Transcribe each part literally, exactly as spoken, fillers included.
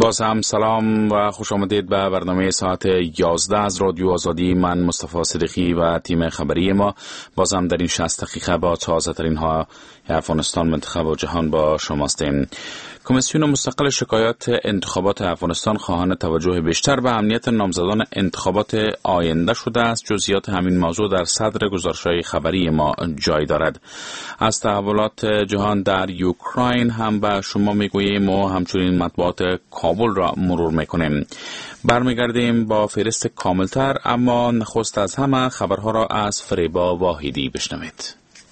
باز هم سلام و خوش آمدید به برنامه ساعت یازده از رادیو آزادی. من مصطفی صدیقی و تیم خبری ما باز هم در این شصت دقیقه با تازه ترین ها افغانستان، منطقه و جهان با شما هستیم. کمیسیون مستقل شکایات انتخابات افغانستان خواهان توجه بیشتر به امنیت نامزدان انتخابات آینده شده است. جزئیات همین موضوع در صدر گزارش‌های خبری ما جای دارد. از تحولات جهان در اوکراین هم به شما میگوییم و همچنین مطبوعات کابل را مرور میکنیم. برمیگردیم با فهرست کاملتر، اما نخست از همه خبرها را از فریبا واحدی بشنوید.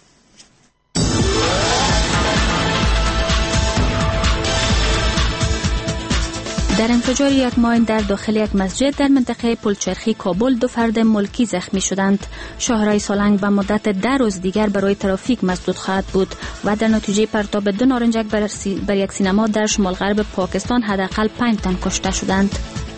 در انفجار یک ماین در داخل یک مسجد در منطقه پلچرخی کابل دو فرد ملکی زخمی شدند. شاهراه سالنگ به مدت ده روز دیگر برای ترافیک مسدود خواهد بود و در نتیجه پرتاب دو نارنجک بر, سی... بر یک سینما در شمال غرب پاکستان حداقل پنج تن کشته شدند.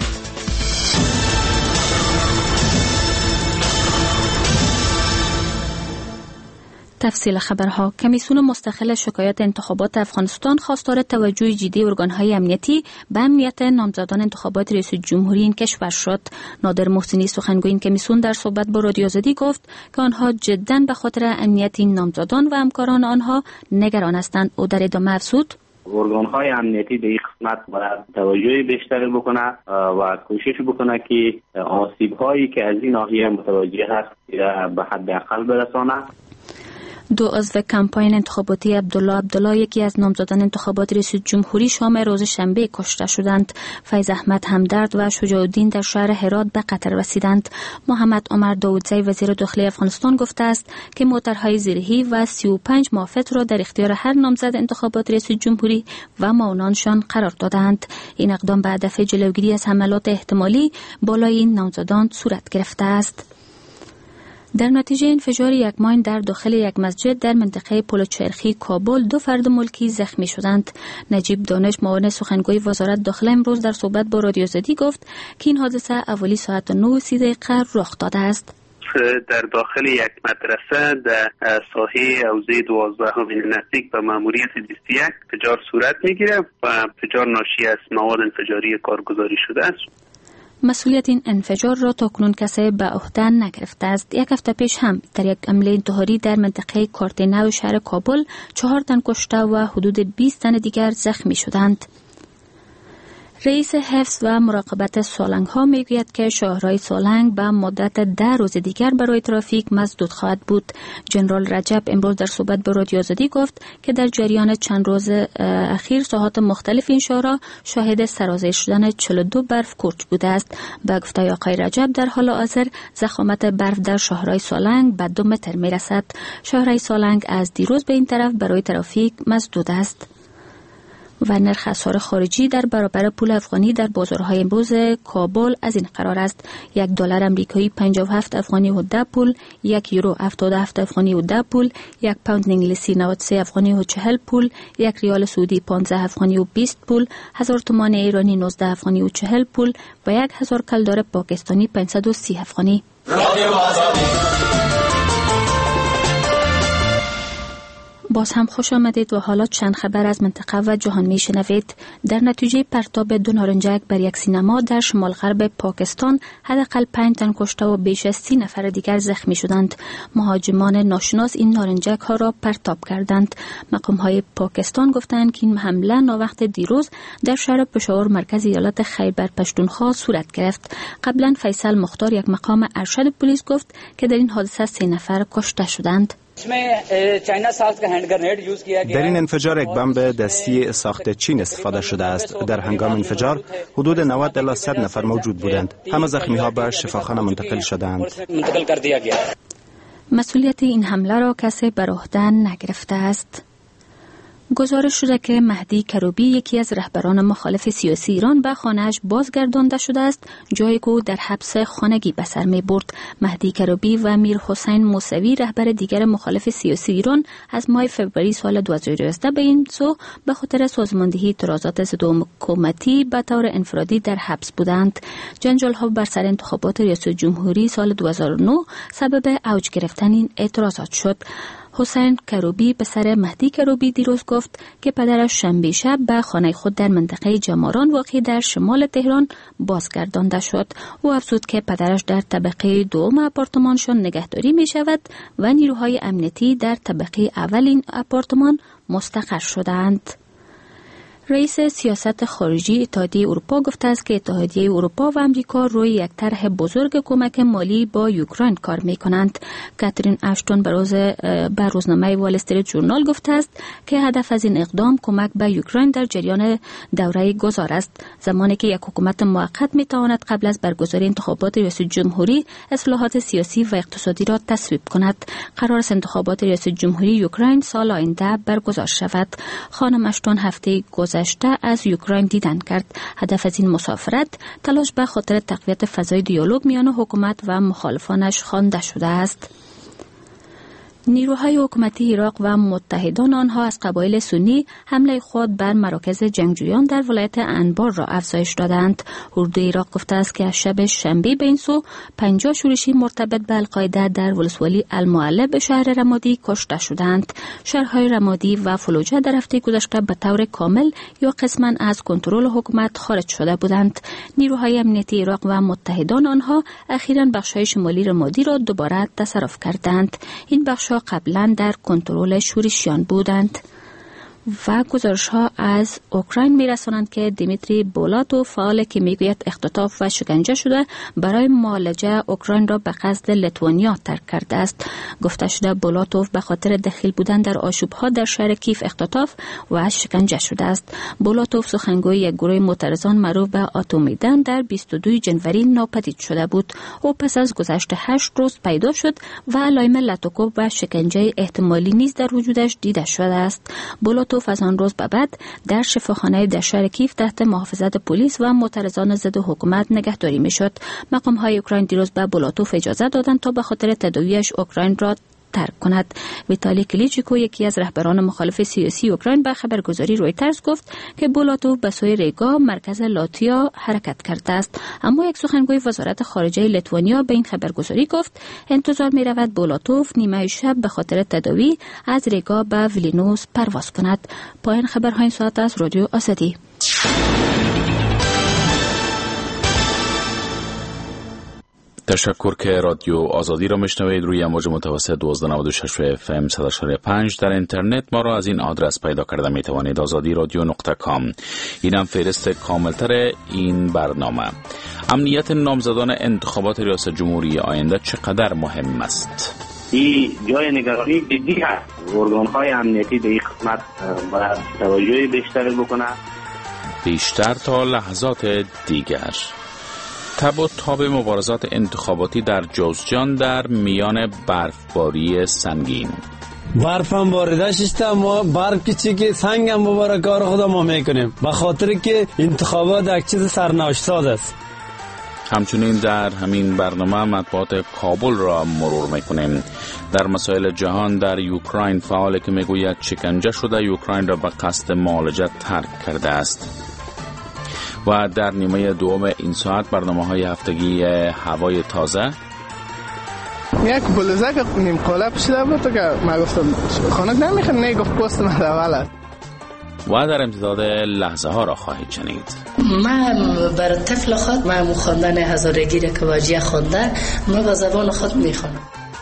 تفصیل خبرها. کمیسیون مستقل شکایات انتخابات افغانستان خواستار توجه جدی ارگان‌های امنیتی به امنیت نامزدان انتخابات ریاست جمهوری این کشور شد. نادر محسنی سخنگوی این کمیسیون در صحبت با رادیو آزادی گفت که آنها جداً به خاطر امنیت این نامزدان و همکاران آنها نگران هستند. او در ادامه افزود ارگان‌های امنیتی به این قسمت باید توجه بیشتری بکنه و کوشش بکنه که آسیب‌هایی که از این ناحیه متوجه هست به حد اقل برسانه. دو عضو کمپاین انتخاباتی عبدالله عبدالله، یکی از نامزدان انتخابات ریاست جمهوری، شام روز شنبه کشته شدند. فیض احمد همدرد و شجاع الدین در شهر هرات به قتل رسیدند. محمد عمر داودزی وزیر داخلی افغانستان گفته است که موترهای زیرهی و سی و پنج مافت را در اختیار هر نامزد انتخابات ریاست جمهوری و معاونانشان قرار دادند. این اقدام به هدف جلوگیری از حملات احتمالی بالای این نامزدان صورت گرفته است. در نتیجه انفجار یک ماین در داخل یک مسجد در منطقه پلچرخی کابل دو فرد ملکی زخمی شدند. نجیب دانش، معاون سخنگوی وزارت داخله، امروز در صحبت با رادیو آزادی گفت که این حادثه اولی ساعت نه و سی دقیقه رخ داده است. در داخل یک مدرسه در ساحه حوزه دوازده همین نزدیک به ماموریت بیست و یک انفجار صورت میگیره و انفجار ناشی از مواد انفجاری کارگزاری شده است. مسئولیت این انفجار را تاکنون کسی به عهده نگرفته است. یک هفته پیش هم در یک حمله انتحاری در منطقه کارتنو شهر کابل چهار تن کشته و حدود بیست تن دیگر زخمی شدند. رئیس حفظ و مراقبت سالنگ ها میگوید که شاهراه سالنگ به مدت ده روز دیگر برای ترافیک مسدود خواهد بود. جنرال رجب امروز در صحبت با رادیو آزادی گفت که در جریان چند روز اخیر ساحات مختلف این شهرها شاهد سرازیر شدن چهل و دو برف کوچ بوده است. به گفته آقای رجب در حال حاضر ضخامت برف در شاهراه سالنگ به دو متر میرسد. شاهراه سالنگ از دیروز به این طرف برای ترافیک مسدود است. و نرخ اسعار خارجی در برابر پول افغانی در بازارهای امروز کابل از این قرار است: یک دلار امریکایی پنجاه و هفت افغانی و ده پول، یک یورو هفتاد و هفت افغانی و ده پول، یک پوند انگلیسی نود و سه افغانی و چهل پول، یک ریال سعودی پانزده افغانی و بیست پول، هزار تومان ایرانی نوزده افغانی و چهل پول و یک هزار کلدار پاکستانی پانصد و سی افغانی. باز هم خوش آمدید و حالا چند خبر از منطقه و جهان می شنوید. در نتیجه پرتاب دو نارنجک بر یک سینما در شمال غرب پاکستان حداقل پنج تن کشته و بیش از سی نفر دیگر زخمی شدند. مهاجمان ناشناس این نارنجک ها را پرتاب کردند. مقام های پاکستان گفتند که این حمله ناوقت دیروز در شهر پشاور مرکز ایالت خیبر پشتونخوا صورت گرفت. قبلا فیصل مختار، یک مقام ارشد پلیس، گفت که در این حادثه سه نفر کشته شدند. در این انفجار یک بمب دستی ساخت چین استفاده شده است. در هنگام انفجار حدود نود الی صد نفر موجود بودند. همه زخمی ها به شفاخانه منتقل شدند. مسئولیت این حمله را کسی بر عهده نگرفته است. گزارش شده که مهدی کروبی، یکی از رهبران مخالف سیاسی ایران، به خانه‌اش بازگردانده شده است، جایی که او در حبس خانگی به سر می‌برد. مهدی کروبی و میر حسین موسوی، رهبر دیگر مخالف سیاسی ایران، از ماه فوریه سال دو هزار و یازده به این سو به خاطر سازماندهی اعتراضات ضد حکومتی به طور انفرادی در حبس بودند. جنجال‌ها بر سر انتخابات ریاست جمهوری سال دو هزار و نه سبب اوج گرفتن این اعتراضات شد. حسین کروبی پسر مهدی کروبی دیروز گفت که پدرش شنبه شب به خانه خود در منطقه جماران واقع در شمال تهران بازگردانده شد. او افزود که پدرش در طبقه دوم آپارتمانشان نگهداری می شود و نیروهای امنیتی در طبقه اول این آپارتمان مستقر شدند. رئیس سیاست خارجی اتحادیه اروپا گفته است که اتحادیه اروپا و امریکا روی یک طرح بزرگ کمک مالی با اوکراین کار می کنند. کاترین اشتون به روزنامه وال استریت ژورنال گفته است که هدف از این اقدام کمک به اوکراین در جریان دوره گذار است، زمانی که یک حکومت موقت می تواند قبل از برگزاری انتخابات ریاست جمهوری اصلاحات سیاسی و اقتصادی را تصویب کند. قرار است انتخابات ریاست جمهوری اوکراین سال آینده برگزار شود. خانم اشتون هفته گذشته از اوکراین دیدن کرد. هدف از این مسافرت تلاش به خاطر تقویت فضای دیالوگ میان حکومت و مخالفانش خوانده شده است. نیروهای حکومتی عراق و متحدان آنها از قبایل سنی حمله خود بر مراکز جنگجویان در ولایت انبار را افزایش دادند. اردوی عراق گفته است که از شب شنبه به این سو پنجاه شورشی مرتبط به القاعده در ولسوالی المعلی به شهر رمادی کشته شدند. شهرهای رمادی و فلوجه در هفته گذشته به طور کامل یا قسما از کنترل حکومت خارج شده بودند. نیروهای امنیتی عراق و متحدان آنها اخیراً بخش‌های شمالی رمادی را دوباره تصرف کردند. این بخش‌ها قبلا در کنترل شورشیان بودند. و گزارش ها از اوکراین می رسانند که دیمیتری بولاتوف، فعال که می گوید اختطاف و شکنجه شده، برای معالجه اوکراین را به قصد لیتوانیا ترک کرده است. گفته شده بولاتوف به خاطر دخیل بودن در آشوب ها در شهر کیف اختطاف و شکنجه شده است. بولاتوف سخنگوی یک گروه معترضان معروف به آتومیدن در بیست و دو ژانویه ناپدید شده بود. او پس از گذشت هشت روز پیدا شد و علائم لطوکوب و شکنجه احتمالی نیز در وجودش دیده شده است. بولاتوف از آن روز به بعد در شفاخانه در شهر کیف تحت محافظت پلیس و معترضان ضد حکومت نگهداری میشد. مقام های اوکراین دیروز به بولاتوف اجازه دادند تا به خاطر تداویش اوکراین را ترک کند. ویتالی کلیچیکو، یکی از رهبران مخالف سیاسی اوکراین، به خبرگزاری رویترز گفت که بولاتوف به سوی ریگا، مرکز لاتویا، حرکت کرده است. اما یک سخنگوی وزارت خارجه لیتوانیا به این خبرگزاری گفت انتظار می رود بولاتوف نیمه شب به خاطر تداوی از ریگا به ویلنیوس پرواز کند. پایان خبرهای این ساعت از رادیو آزادی. تشکر که رادیو آزادی را میشنوید. روی امواج متوسط دوازده نود و شش اف ام صد و شش و پنج. در اینترنت ما را از این آدرس پیدا کرده می توانید: آزادی رادیو نقطه کام. اینم فهرست کاملتر این برنامه. امنیت نامزدان انتخابات ریاست جمهوری آینده چقدر مهم است؟ این جای نگرانی جدی هست. ارگان‌های امنیتی به این قسمت باید توجه بیشتری بکنه، بیشتر تا لحظات دیگر. تب و تاب مبارزات انتخاباتی در جوزجان در میان برفباری سنگین. برف هم باریده شده، ما برف که چی که سنگ هم بباره کار خدا ما میکنیم، به خاطر که انتخابات یک چیز سرنوشت ساز است. همچنین در همین برنامه مطبوعات کابل را مرور میکنیم. در مسائل جهان در اوکراین فعال که میگوید شکنجه شده اوکراین را به قصد معالجه ترک کرده است. و در نیمه دوم این ساعت برنامه های هفتگی هوای تازه. یک بلوزه که نیم قاله پوشیده بود که من گفتم خانک نمیخواد، نه گفت پست من اوله. و در امتداد لحظه ها را خواهید شنید. من بر طفل خود من خواندن هزارگی را که واجیه خونده من با زبان خود میخوانم.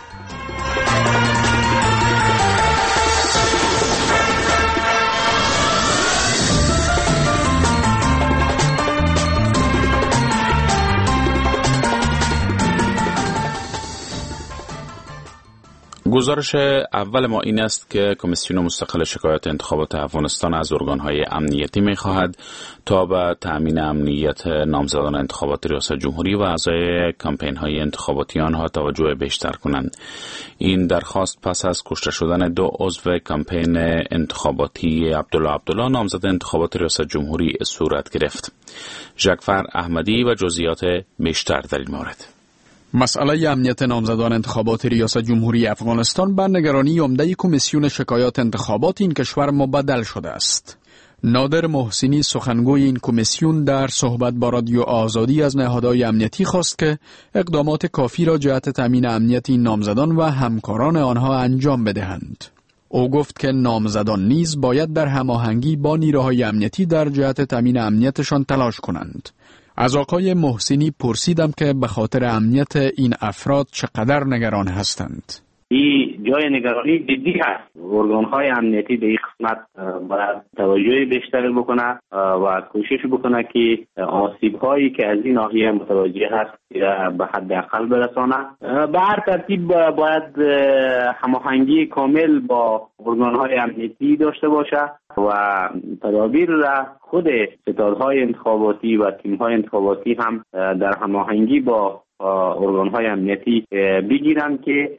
گزارش اول ما این است که کمیسیون مستقل شکایات انتخابات افغانستان از ارگان‌های امنیتی می‌خواهد تا به تأمین امنیت نامزدان انتخابات ریاست جمهوری و اعضای کمپین‌های انتخاباتی آنها توجه بیشتر کنند. این درخواست پس از کشته شدن دو عضو کمپین انتخاباتی عبدالله عبدالله نامزد انتخابات ریاست جمهوری صورت گرفت. ژکفر احمدی و جزئیات بیشتر در این مورد. مسئله امنیت نامزدان انتخابات ریاست جمهوری افغانستان بر نگرانی عمده کمیسیون شکایات انتخابات این کشور مبدل شده است. نادر محسنی سخنگوی این کمیسیون در صحبت با رادیو آزادی از نهادهای امنیتی خواست که اقدامات کافی را جهت تامین امنیت این نامزدان و همکاران آنها انجام بدهند. او گفت که نامزدان نیز باید در هماهنگی با نیروهای امنیتی در جهت تامین امنیتشان تلاش کنند. از آقای محسنی پرسیدم که به خاطر امنیت این افراد چقدر نگران هستند. این جای نگرانی جدی هست. ارگان‌های امنیتی به این قسمت باید توجه بیشتری بکنه و کوشش بکنه که آسیب‌هایی که از این ناحیه متوجه هست به حد اقل برسانه. به هر ترتیب باید هماهنگی کامل با ارگان‌های امنیتی داشته باشه و تدابیر را خود ستادهای انتخاباتی و تیم‌های انتخاباتی هم در هماهنگی با ارگان‌های امنیتی بگیرن که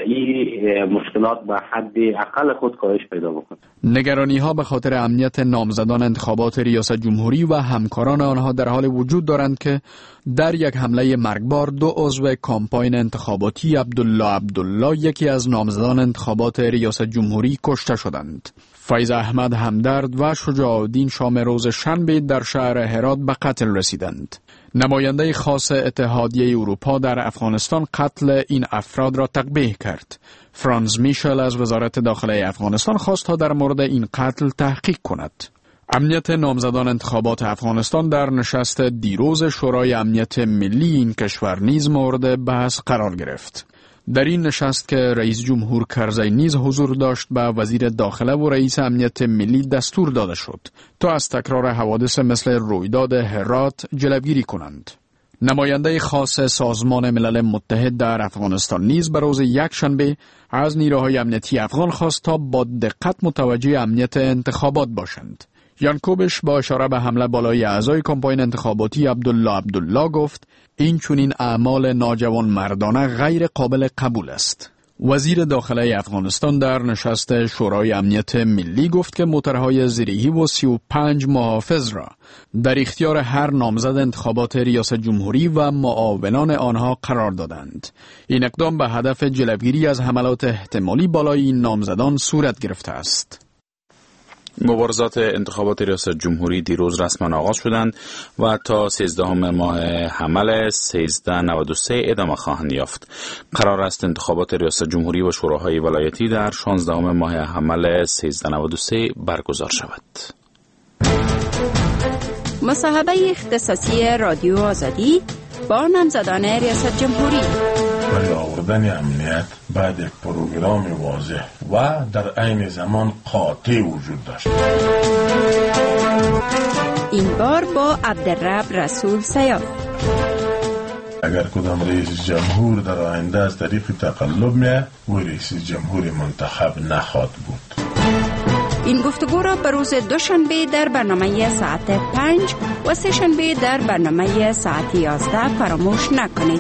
این مشکلات به حد اقل خود کاهش پیدا بکنه. نگرانی ها به خاطر امنیت نامزدان انتخابات ریاست جمهوری و همکاران آنها در حال وجود دارند که در یک حمله مرگبار دو عضو کامپاین انتخاباتی عبدالله عبدالله یکی از نامزدان انتخابات ریاست جمهوری کشته شدند. فیض احمد همدرد و شجاع الدین شام روز شنبه در شهر هرات به قتل رسیدند. نماینده خاص اتحادیه اروپا در افغانستان قتل این افراد را تقبیح کرد. فرانز میشل از وزارت داخله افغانستان خواست تا در مورد این قتل تحقیق کند. امنیت نامزدان انتخابات افغانستان در نشست دیروز شورای امنیت ملی این کشور نیز مورد بحث قرار گرفت. در این نشست که رئیس جمهور کرزی نیز حضور داشت به وزیر داخله و رئیس امنیت ملی دستور داده شد تا از تکرار حوادث مثل رویداد هرات جلوگیری کنند. نماینده خاص سازمان ملل متحد در افغانستان نیز به روز یکشنبه از نیروهای امنیتی افغان خواست تا با دقت متوجه امنیت انتخابات باشند. یانکوبش با اشاره به حمله بالای اعضای کمپاین انتخاباتی عبدالله عبدالله گفت این چنین اعمال ناجوان مردانه غیر قابل قبول است. وزیر داخله افغانستان در نشست شورای امنیت ملی گفت که موترهای زرهی و سی و پنج محافظ را در اختیار هر نامزد انتخابات ریاست جمهوری و معاونان آنها قرار دادند. این اقدام به هدف جلوگیری از حملات احتمالی بالای این نامزدان صورت گرفته است. مبارزات انتخابات ریاست جمهوری دیروز رسما آغاز شدند و تا سیزدهم ماه حمل سیزده نود و سه ادامه خواهند یافت. قرار است انتخابات ریاست جمهوری و شوراهای ولایتی در شانزدهم ماه حمل سیزده نود و سه برگزار شود. مصاحبه اختصاصی رادیو آزادی با نامزدان ریاست جمهوری. برای آوردن امنیت بعد یک پروگرام واضح و در عین زمان قاطع وجود داشت. این بار با عبدالرب رسول سیاف. اگر کدام رئیس جمهور در آینده از طریق تقلب میه و رئیس جمهور منتخب نخواهد بود. این گفتگو را به روز دوشنبه در برنامه ساعت پنج و سه شنبه در برنامه ساعت یازده فراموش نکنید.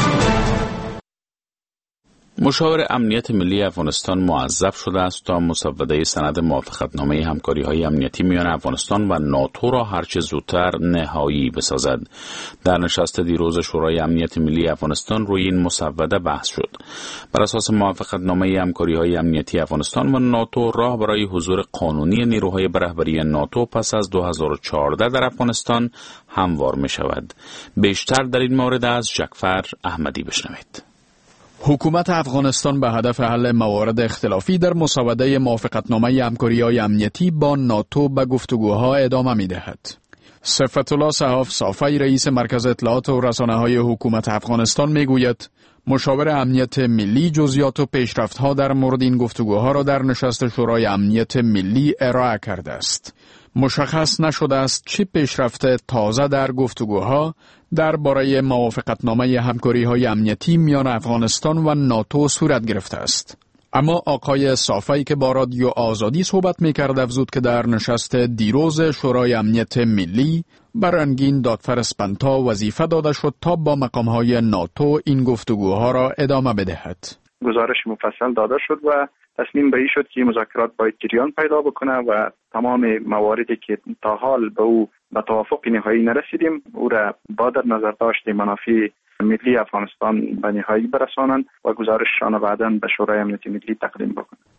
مشاور امنیت ملی افغانستان موظف شده است تا مسوده سند موافقتنامه همکاری‌های امنیتی میان افغانستان و ناتو را هرچه زودتر نهایی بسازد. در نشست دیروز شورای امنیت ملی افغانستان روی این مسوده بحث شد. بر اساس موافقتنامه همکاری‌های امنیتی افغانستان و ناتو راه برای حضور قانونی نیروهای به رهبری ناتو پس از دو هزار و چهارده در افغانستان هموار می‌شود. بیشتر در این مورد از جعفر احمدی بشنوید. حکومت افغانستان به هدف حل موارد اختلافی در مسوده موافقتنامه همکاری‌های امنیتی با ناتو به گفتگوها ادامه می‌دهد. صفت الله صحاف صافی رئیس مرکز اطلاعات و رسانه‌های حکومت افغانستان می‌گوید مشاور امنیت ملی جزئیات و پیشرفت‌ها در مورد این گفتگوها را در نشست شورای امنیت ملی ارائه کرده است. مشخص نشده است چه پیشرفت تازه در گفتگوها درباره موافقتنامه همکاری‌های امنیتی میان افغانستان و ناتو صورت گرفته است. اما آقای صافی که با رادیو آزادی صحبت می‌کرد افزود که در نشست دیروز شورای امنیت ملی برانگین دادفرسپنتا وظیفه داده شد تا با مقام‌های ناتو این گفتگوها را ادامه بدهد. گزارش مفصل داده شد و تصمیم به این شد که مذاکرات باید جریان پیدا بکنه و تمام مواردی که تا حال به او به توافق نهایی نرسیدیم او را با در نظر داشت منافع ملی افغانستان به نهایی برسانند و گزارششان بعداً به شورای امنیت ملی تقدیم بکنند.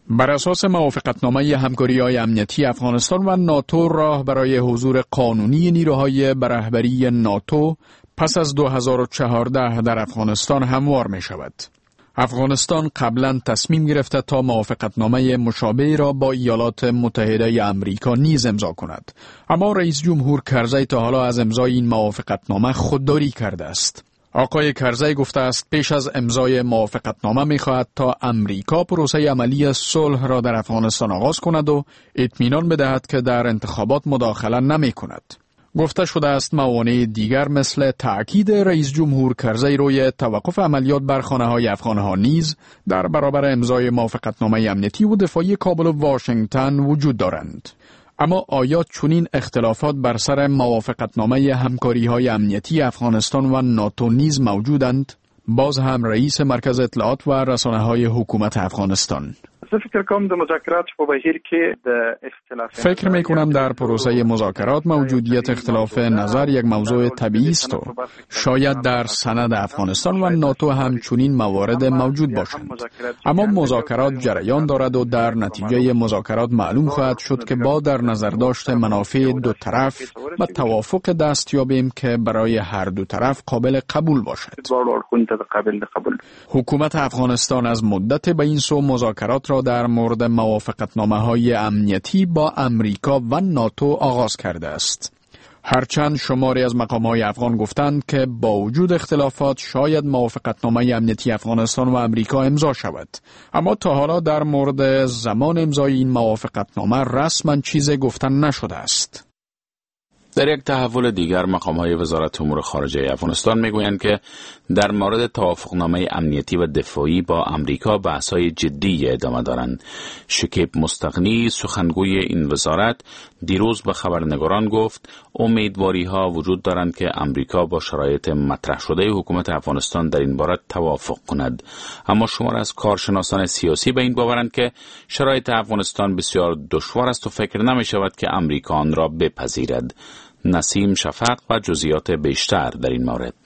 بر اساس موافقتنامه همکاری‌های امنیتی افغانستان و ناتو، راه برای حضور قانونی نیروهای به رهبری ناتو پس از دو هزار و چهارده در افغانستان هموار می شود. افغانستان قبلا تصمیم گرفته تا موافقتنامه مشابه را با ایالات متحده آمریکا نیز امضا کند، اما رئیس جمهور کرزی تا حالا از امضای این موافقتنامه خودداری کرده است. آقای کرزی گفته است پیش از امضای موافقتنامه می‌خواهد تا امریکا پروسه عملی صلح را در افغانستان آغاز کند و اطمینان بدهد که در انتخابات مداخله نمی‌کند. گفته شده است موانع دیگر مثل تأکید رئیس جمهور کرزی روی توقف عملیات بر خانه‌های افغان‌ها نیز در برابر امضای موافقتنامه امنیتی و دفاعی کابل و واشنگتن وجود دارند. اما آیا چنین اختلافات بر سر موافقتنامه همکاری‌های امنیتی افغانستان و ناتو نیز موجودند؟ باز هم رئیس مرکز اطلاعات و رسانه‌های حکومت افغانستان: فکر کنم در مذاکرات په بهیر کې د اختلاف فکر می کنم در پروسه مذاکرات موجودیت اختلاف نظر یک موضوع طبیعی است و شاید در سند افغانستان و ناتو هم چنین موارد موجود باشند. اما مذاکرات جریان دارد و در نتیجه مذاکرات معلوم خواهد شد که با در نظر داشت منافع دو طرف و توافق دست یابیم که برای هر دو طرف قابل قبول باشد. حکومت افغانستان از مدت به این سو مذاکرات را در مورد موافقتنامه‌های امنیتی با امریکا و ناتو آغاز کرده است. هرچند شماری از مقام‌های افغان گفتند که با وجود اختلافات شاید موافقتنامه امنیتی افغانستان و امریکا امضا شود، اما تا حالا در مورد زمان امضای این موافقتنامه رسما چیزی گفته نشده است. در یک تحول دیگر، مقام‌های وزارت امور خارجه افغانستان میگویند که در مورد توافقنامه امنیتی و دفاعی با امریکا بحث‌های جدی ادامه دارند. شکیب مستغنی، سخنگوی این وزارت، دیروز به خبرنگاران گفت امیدواری‌ها وجود دارند که امریکا با شرایط مطرح شده حکومت افغانستان در این باره توافق کند. اما شمار از کارشناسان سیاسی به این باورند که شرایط افغانستان بسیار دشوار است و فکر نمی‌شود که امریکا آن را بپذیرد. نسیم شفق و جزئیات بیشتر در این مورد.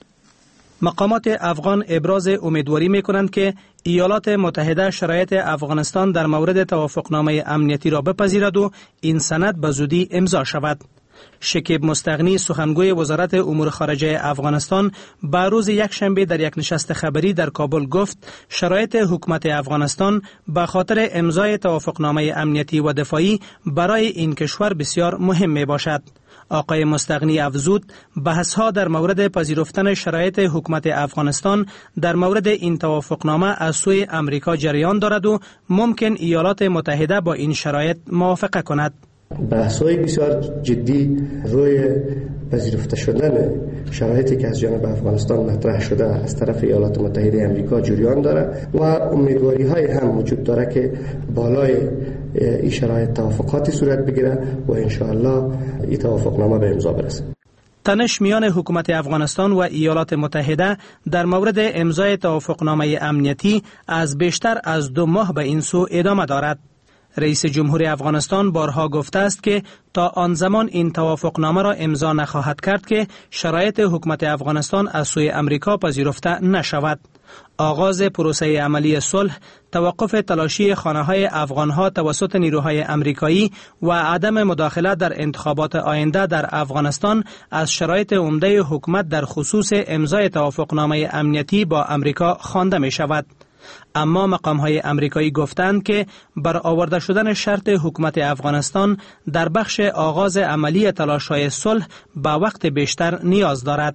مقامات افغان ابراز امیدواری می کنند که ایالات متحده شرایط افغانستان در مورد توافقنامه امنیتی را بپذیرد و این سند به زودی امضا شود. شکیب مستغنی، سخنگوی وزارت امور خارجه افغانستان، به روز یکشنبه در یک نشست خبری در کابل گفت شرایط حکومت افغانستان به خاطر امضای توافقنامه امنیتی و دفاعی برای این کشور بسیار مهم می باشد. آقای مستغنی افزود بحث‌ها در مورد پذیرفتن شرایط حکومت افغانستان در مورد این توافقنامه از سوی امریکا جریان دارد و ممکن ایالات متحده با این شرایط موافقه کند. بحث‌های بسیار جدی روی پذیرفته شدن شرایطی که از جانب افغانستان مطرح شده از طرف ایالات متحده آمریکا جریان دارد و امیدواری‌های هم وجود دارد که بالای این شرایط توافقاتی صورت بگیره و انشاءالله این توافقنامه به امضا برسه. تنش میان حکومت افغانستان و ایالات متحده در مورد امضای توافقنامه امنیتی از بیشتر از دو ماه به این سو ادامه دارد. رئیس جمهور افغانستان بارها گفته است که تا آن زمان این توافقنامه را امضا نخواهد کرد که شرایط حکومت افغانستان از سوی امریکا پذیرفته نشود. آغاز پروسه عملی صلح، توقف تلاشی خانه‌های افغان‌ها توسط نیروهای امریکایی و عدم مداخله در انتخابات آینده در افغانستان از شرایط عمده حکومت در خصوص امضای توافقنامه امنیتی با امریکا خوانده می شود. اما مقام‌های امریکایی گفتند که برآورده شدن شرط حکومت افغانستان در بخش آغاز عملی تلاش‌های صلح به وقت بیشتر نیاز دارد.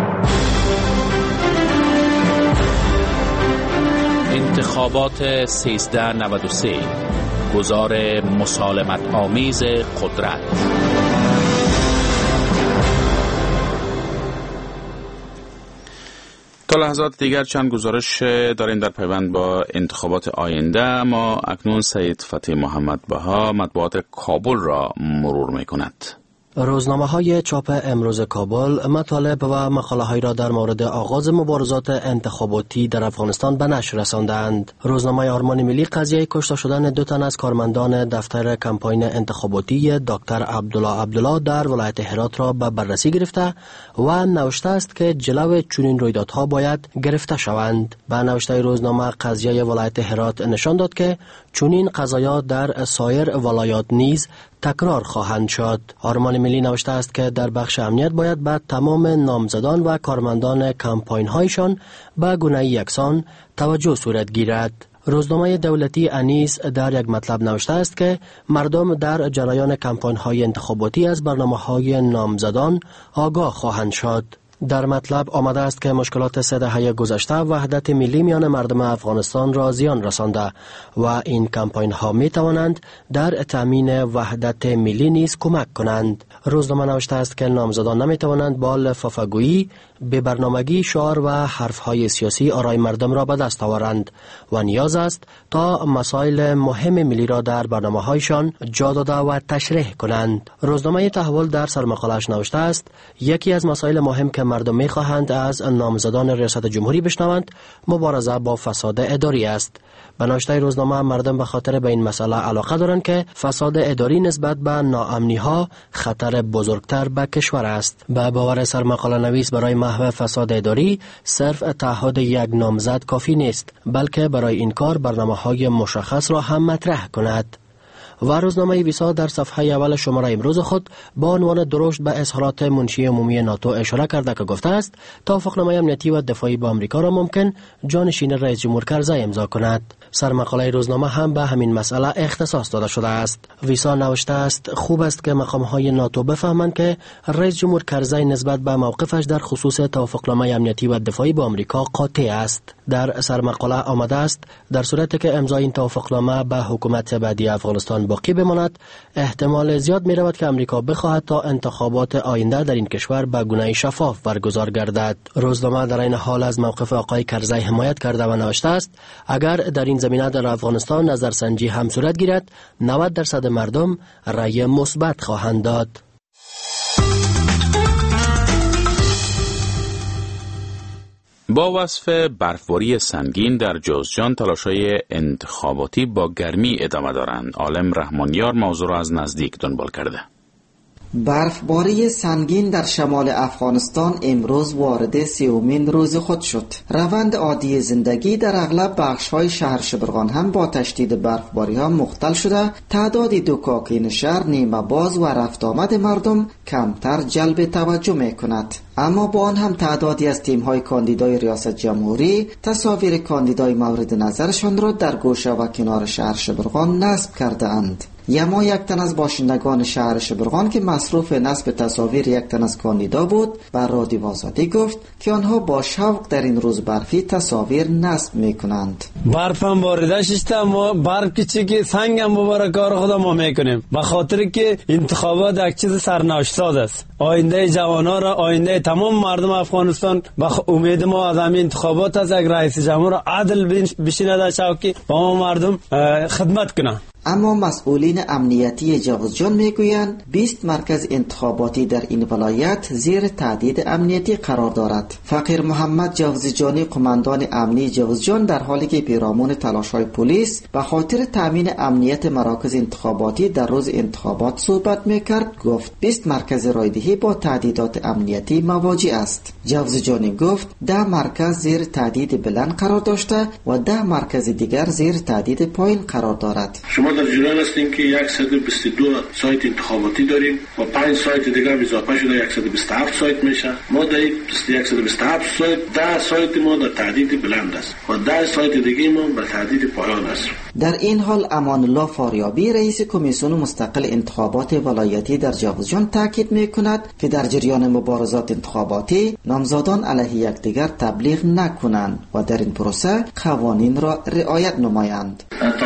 انتخابات سیزده نود و سه، گذار مسالمت آمیز قدرت. تا لحظات دیگر چند گزارش داریم در پیوند با انتخابات آینده، اما اکنون سید فتح محمد بها مطبوعات کابل را مرور می کند. روزنامه های چاپ امروز کابل مطالب و مقاله های را در مورد آغاز مبارزات انتخاباتی در افغانستان به نشر رساندند. روزنامه آرمان ملی قضیه کشته شدن دو تن از کارمندان دفتر کمپاین انتخاباتی دکتر عبدالله عبدالله در ولایت هرات را به بررسی گرفته و نوشته است که جلو چنین رویدادها باید گرفته شوند. به نوشته روزنامه قضیه ولایت هرات نشان داد که چنین قضایا در سایر ولایات نیز تکرار خواهند شد. آرمان ملی نوشته است که در بخش امنیت باید به تمام نامزدان و کارمندان کمپاین هایشان به گونه یکسان توجه صورت گیرد. روزنامه دولتی انیس در یک مطلب نوشته است که مردم در جریان کمپاین های انتخاباتی از برنامه های نامزدان آگاه خواهند شد. در مطلب آمده است که مشکلات سه دهه گذشته وحدت ملی میان مردم افغانستان را زیان رسانده و این کمپاین ها می توانند در تامین وحدت ملی نیز کمک کنند. روزنامه نوشته است که نامزدان نمی توانند با لفافه‌گویی، به برنامگی، شعار و حرف های سیاسی آرای مردم را به دست آورند و نیاز است تا مسائل مهم ملی را در برنامه هایشان جا داده و تشریح کنند. روزنامه تحول در سرمقاله‌اش نوشته است یکی از مسائل مهم که مردم می خواهند از نامزدان ریاست جمهوری بشنوند مبارزه با فساد اداری است. به نوشته روزنامه مردم به خاطر به این مسئله علاقه دارند که فساد اداری نسبت به ناامنی ها خطر بزرگتر به کشور است. به باور سرمقاله نویس برای محو فساد اداری صرف تعهد یک نامزد کافی نیست، بلکه برای این کار برنامه‌های مشخص را هم مطرح کند. و روزنامه ویسا در صفحه اول شماره امروز خود با عنوان درشت به اظهارات منشی عمومی ناتو اشاره کرده که گفته است توافقنامه امنیتی و دفاعی با آمریکا را ممکن جانشین رئیس جمهور کرزی امضا کند. سرمقاله روزنامه هم به همین مسئله اختصاص داده شده است. ویسا نوشته است خوب است که مقام‌های ناتو بفهمند که رئیس جمهور کرزی نسبت به موقفش در خصوص توافقنامه امنیتی و دفاعی با آمریکا قاطع است. در سرمقاله آمده است در صورتی که امضای این توافقنامه به حکومت بعدی افغانستان باقی بماند، احتمال زیاد می رود که امریکا بخواهد تا انتخابات آینده در این کشور به گونه شفاف برگزار گردد. روزنامه در این حال از موقف آقای کرزی حمایت کرده و نوشته است اگر در این زمینه در افغانستان نظرسنجی هم صورت گیرد، نود درصد مردم رأی مثبت خواهند داد. با وصف برفباری سنگین در جوزجان تلاش‌های انتخاباتی با گرمی ادامه دارند. عالم رحمانیار موضوع را از نزدیک دنبال کرده. برفباری سنگین در شمال افغانستان امروز وارد سیومین روز خود شد. روند عادی زندگی در اغلب بخش‌های شهر شبرغان هم با تشدید برفباری‌ها مختل شده، تعداد دکاکین شهر نیمه باز و رفت آمد مردم کمتر جلب توجه می‌کند. اما با آن هم تعدادی از تیم‌های کاندیدای ریاست جمهوری تصاویر کاندیدای مورد نظرشان را در گوشه و کنار شهر شبرغان نصب کرده‌اند. یما یک تن از باشندگان شهر شبرغان که مصروف نصب تصاویر یک تن از کاندیدا بود بر رادیو آزادی گفت که آنها با شوق در این روز برفی تصاویر نصب میکنند. برف هم وارده شده، ما برف که چی که سنگ هم بباره کار خود ما میکنیم، به خاطر که انتخابات یک چیز سرنوشت ساز است. آینده جوانان را، آینده تمام مردم افغانستان به امید ما از همین انتخابات از یک رئیس جمهور عادل بشینه در چوکی با ما مردم خدمت کنه. اما مسئولین امنیتی جوزجان میگویند بیست مرکز انتخاباتی در این ولایت زیر تهدید امنیتی قرار دارد. فقیر محمد جوزجانی قماندان امنی جوزجان در حالی که پیرامون تلاش‌های پلیس به خاطر تامین امنیت مراکز انتخاباتی در روز انتخابات صحبت میکرد گفت بیست مرکز رایدهی با تهدیدات امنیتی مواجه است. جوزجانی گفت ده مرکز زیر تهدید بلند قرار داشته و ده مرکز دیگر زیر تهدید پایین قرار دارد. ما در جریان هستیم که صد و بیست و دو سایت انتخاباتی داریم و پنج سایت دیگر اضافه شده صد و بیست و هفت سایت میشه. ما در صد و بیست و هفت سایت ده سایت ما در تهدید بلند است و ده سایت دیگه ما به تهدید پایان است. در این حال امان الله فاریابی رئیس کمیسیون مستقل انتخابات ولایتی در جوزجان تاکید میکند که در جریان مبارزات انتخاباتی نامزدان علیه یکدیگر تبلیغ نکنند و در این پروسه قوانین را رعایت نمایند.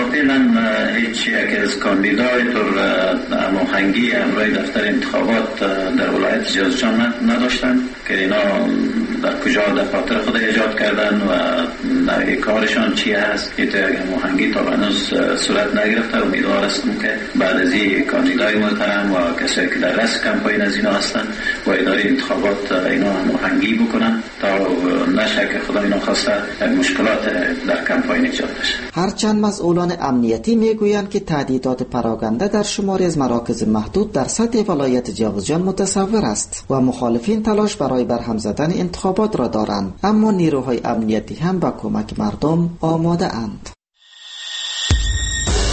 هیچ یک از کاندیدای طور هماهنگی امرای دفتر انتخابات در ولایت جوزجان نداشتند که اینا در کجا دفاتر خود ایجاد کردن و نوع کارشان چی هست که در هماهنگی تا هنوز صورت نگرفته. امیدوار هستم که بعد از این کاندیدای محترم و کسایی که در رأس کمپاین از اینا هستن و اداره انتخابات اینا هماهنگی بکنن تا نشه که خدا اینا خواسته مشکلات در کمپاین ایجاد بشه. هرچند مسئولان امنیتی میگویند که تهدیدات پراکنده در شماری از مراکز محدود در سطح ولایت جوزجان متصور است و مخالفین تلاش برای برهم زدن انتخابات را دارند، اما نیروهای امنیتی هم با کمک مردم آماده اند.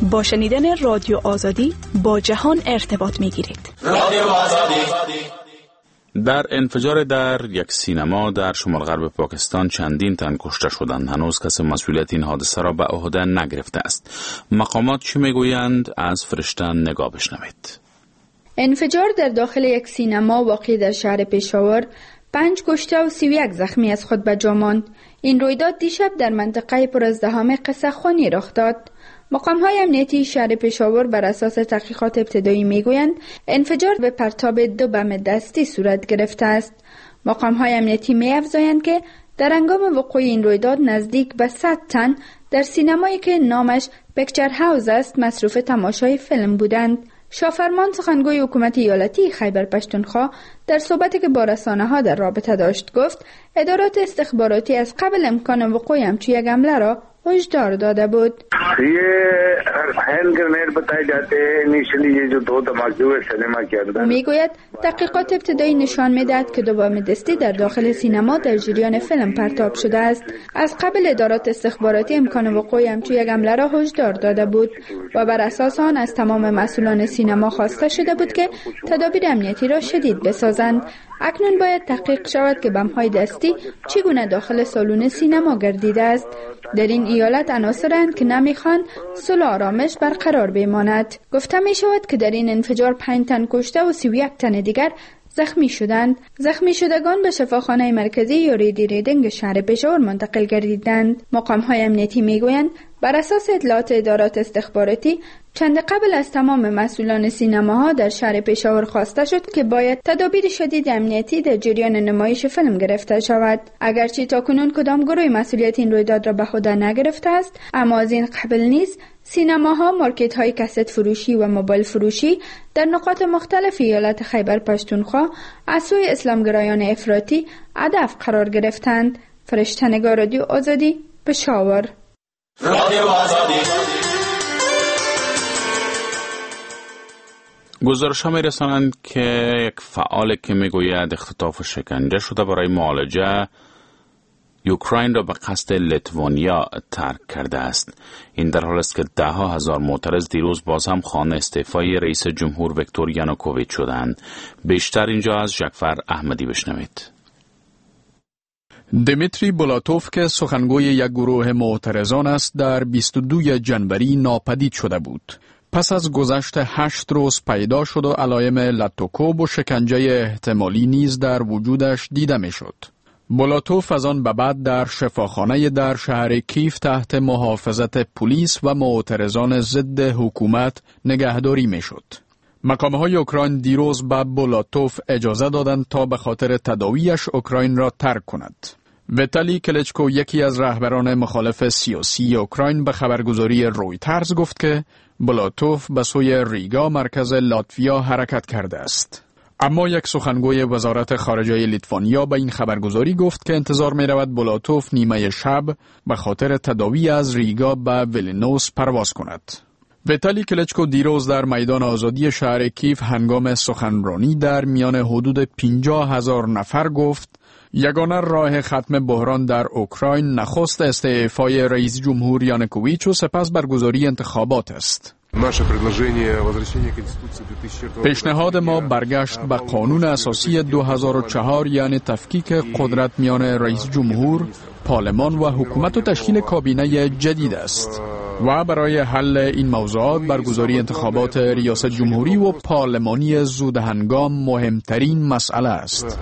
با شنیدن رادیو آزادی با جهان ارتباط میگیرید. رادیو آزادی. در انفجار در یک سینما در شمال غرب پاکستان چندین تن کشته شدند. هنوز کسی مسئولیت این حادثه را به عهده نگرفته است. مقامات چی میگویند؟ از فرشتن نگاه بشنوید. انفجار در داخل یک سینما واقع در شهر پشاور پنج کشته و سی و یک زخمی از خود به جا ماند. این رویداد دیشب در منطقه پر ازدحام قصه خوانی رخ داد. مقام‌های امنیتی شهر پشاور بر اساس تحقیقات ابتدایی میگویند انفجار به پرتاب دو بم دستی صورت گرفته است. مقام‌های امنیتی می‌افزایند که در هنگام وقوع این رویداد نزدیک به صد تن در سینمایی که نامش پیکچر هاوس است مصروف تماشای فیلم بودند. شاهفرمان سخنگوی حکومت ایالتی خیبر پختونخوا در صحبتی که با رسانه‌ها در رابطه داشت گفت ادارات استخباراتی از قبل امکان وقوع همچون یک حمله را هشدار داده بود. میگوید تحقیقات ابتدایی نشان میدهد که دو بم دستی در داخل سینما در جریان فیلم پرتاب شده است. از قبل ادارات استخباراتی امکان وقوع همچون یک حمله را هشدار داده بود و بر اساس آن از تمام مسئولان سینما خواسته شده بود که تدابیر امنیتی را شدید بسازند. اکنون باید تحقیق شود که بم‌های دستی چگونه داخل سالن سینما گردیده است. در این ایالت عناصرند که نمیخوان صلح و آرامش برقرار بماند. گفته می شود که در این انفجار پنج تن کشته و سی و یک تن دیگر زخمی شدند. زخمی شدگان به شفاخانه مرکزی یا ریدی ریدنگ شهر پشاور منتقل گردیدند. مقام‌های امنیتی میگویند بر اساس اطلاعات ادارات استخباراتی چند قبل از تمام مسئولان سینماها در شهر پشاور خواسته شد که باید تدابیر شدید امنیتی در جریان نمایش فیلم گرفته شود. اگرچه تاکنون کدام گروه مسئولیت این رویداد را به خود نگرفته است، اما از این قبل نیز سینماها، مارکت‌های کاست فروشی و موبایل فروشی در نقاط مختلف ایالت خیبر پختونخوا از سوی اسلامگرایان افراطی هدف قرار گرفتند. فرشته نگار، رادیو آزادی، پشاور. رادیو آزادی. گزارش ها می رسانند که یک فعال که می گوید اختطاف و شکنجه شده برای معالجه اوکراین را به قصد لیتوانیا ترک کرده است. این در حال است که ده ها هزار معترض دیروز باز هم خواهان استعفای رئیس جمهور ویکتور یانوکوویچ شدند. بیشتر اینجا از ژکفر احمدی بشنوید. دمیتری بولاتوف که سخنگوی یک گروه معترضان است در بیست و دو جنوری ناپدید شده بود. پس از گذشت هشت روز پیدا شد و علایم لطوکوب و شکنجه احتمالی نیز در وجودش دیده می شد. بولاتوف از آن به بعد در شفاخانه در شهر کیف تحت محافظت پلیس و معترضان ضد حکومت نگهداری می شد. مقام‌های اوکراین دیروز به بولاتوف اجازه دادند تا به خاطر تداویش اوکراین را ترک کند. ویتالی کلچکو، یکی از رهبران مخالف سیاسی اوکراین، به خبرگزاری رویترز گفت که بولاتوف به سوی ریگا، مرکز لاتویا، حرکت کرده است. اما یک سخنگوی وزارت خارجه لیتوانیا به این خبرگزاری گفت که انتظار می رود بولاتوف نیمه شب به خاطر تداوی از ریگا به ویلنیوس پرواز کند. ویتالی کلچکو دیروز در میدان آزادی شهر کیف هنگام سخنرانی در میان حدود پنجاه هزار نفر گفت یگانه راه ختم بحران در اوکراین نخست استعفای رئیس جمهور یانوکوویچ و سپس برگزاری انتخابات است. پیشنهاد ما برگشت به قانون اساسی دو هزار و چهار، یعنی تفکیک قدرت میان رئیس جمهور، پارلمان و حکومت و تشکیل کابینه جدید است و برای حل این موضوعات برگزاری انتخابات ریاست جمهوری و پارلمانی زود هنگام مهمترین مسئله است.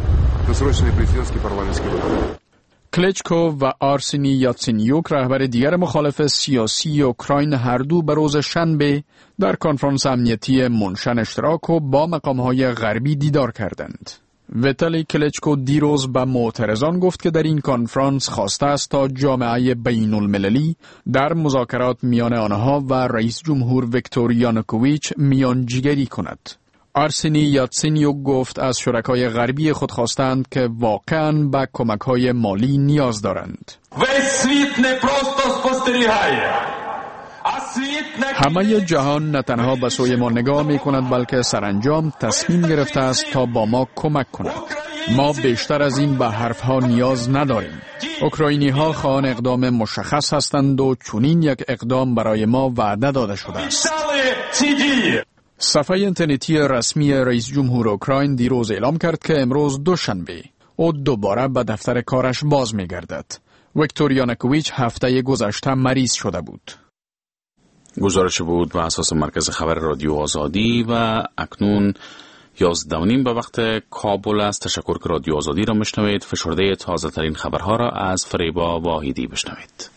کلچکو و آرسینی یاتسینیوک، رهبر دیگر مخالف سیاسی اوکراین، هر دو به روز شنبه در کنفرانس امنیتی منشن اشتراک و با مقام‌های غربی دیدار کردند. ویتالی کلچکو دیروز به معترضان گفت که در این کنفرانس خواسته است تا جامعه بین المللی در مذاکرات میان آنها و رئیس جمهور ویکتور یانوکوویچ میانجیگری کند. آرسینی یاتسینیوک گفت از شرکای غربی خود خواستند که واقعاً به کمک‌های مالی نیاز دارند. همه جهان نه تنها به سوی ما نگاه می کند بلکه سرانجام تصمیم گرفته است تا با ما کمک کند. ما بیشتر از این به حرفها نیاز نداریم. اوکراینی ها خواهان اقدام مشخص هستند و چنین یک اقدام برای ما وعده داده شده است. صفحه اینترنتی رسمی رئیس جمهور اوکراین دیروز اعلام کرد که امروز دوشنبه او دوباره به دفتر کارش باز می گردد. ویکتور یانوکوویچ هفته گذشته مریض شده بود. گزارش بود بر اساس مرکز خبر رادیو آزادی و اکنون یازده و نیم به وقت کابل است. تشکر که رادیو آزادی را میشنوید. فشرده تازه ترین خبرها را از فریبا واحدی بشنوید.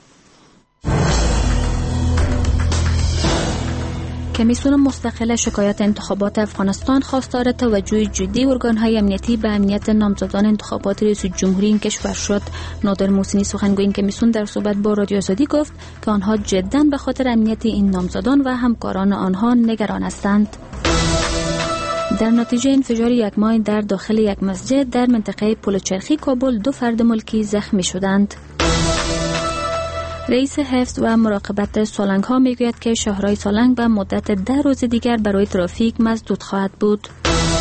کمیسیون مستقل شکایات انتخابات افغانستان خواستار توجه جدی ارگان‌های امنیتی به امنیت نامزدان انتخابات ریاست جمهوری این کشور شد. نادر محسنی سخنگوی این کمیسیون در صحبت با رادیو آزادی گفت که آنها جداً به خاطر امنیت این نامزدان و همکاران آنها نگران هستند. در نتیجه انفجار یک ماین در داخل یک مسجد در منطقه پلچرخی کابل دو فرد ملکی زخمی شدند. رئیس حفظ و مراقبت سالنگ ها میگوید که شاهراه سالنگ به مدت ده روز دیگر برای ترافیک مسدود خواهد بود.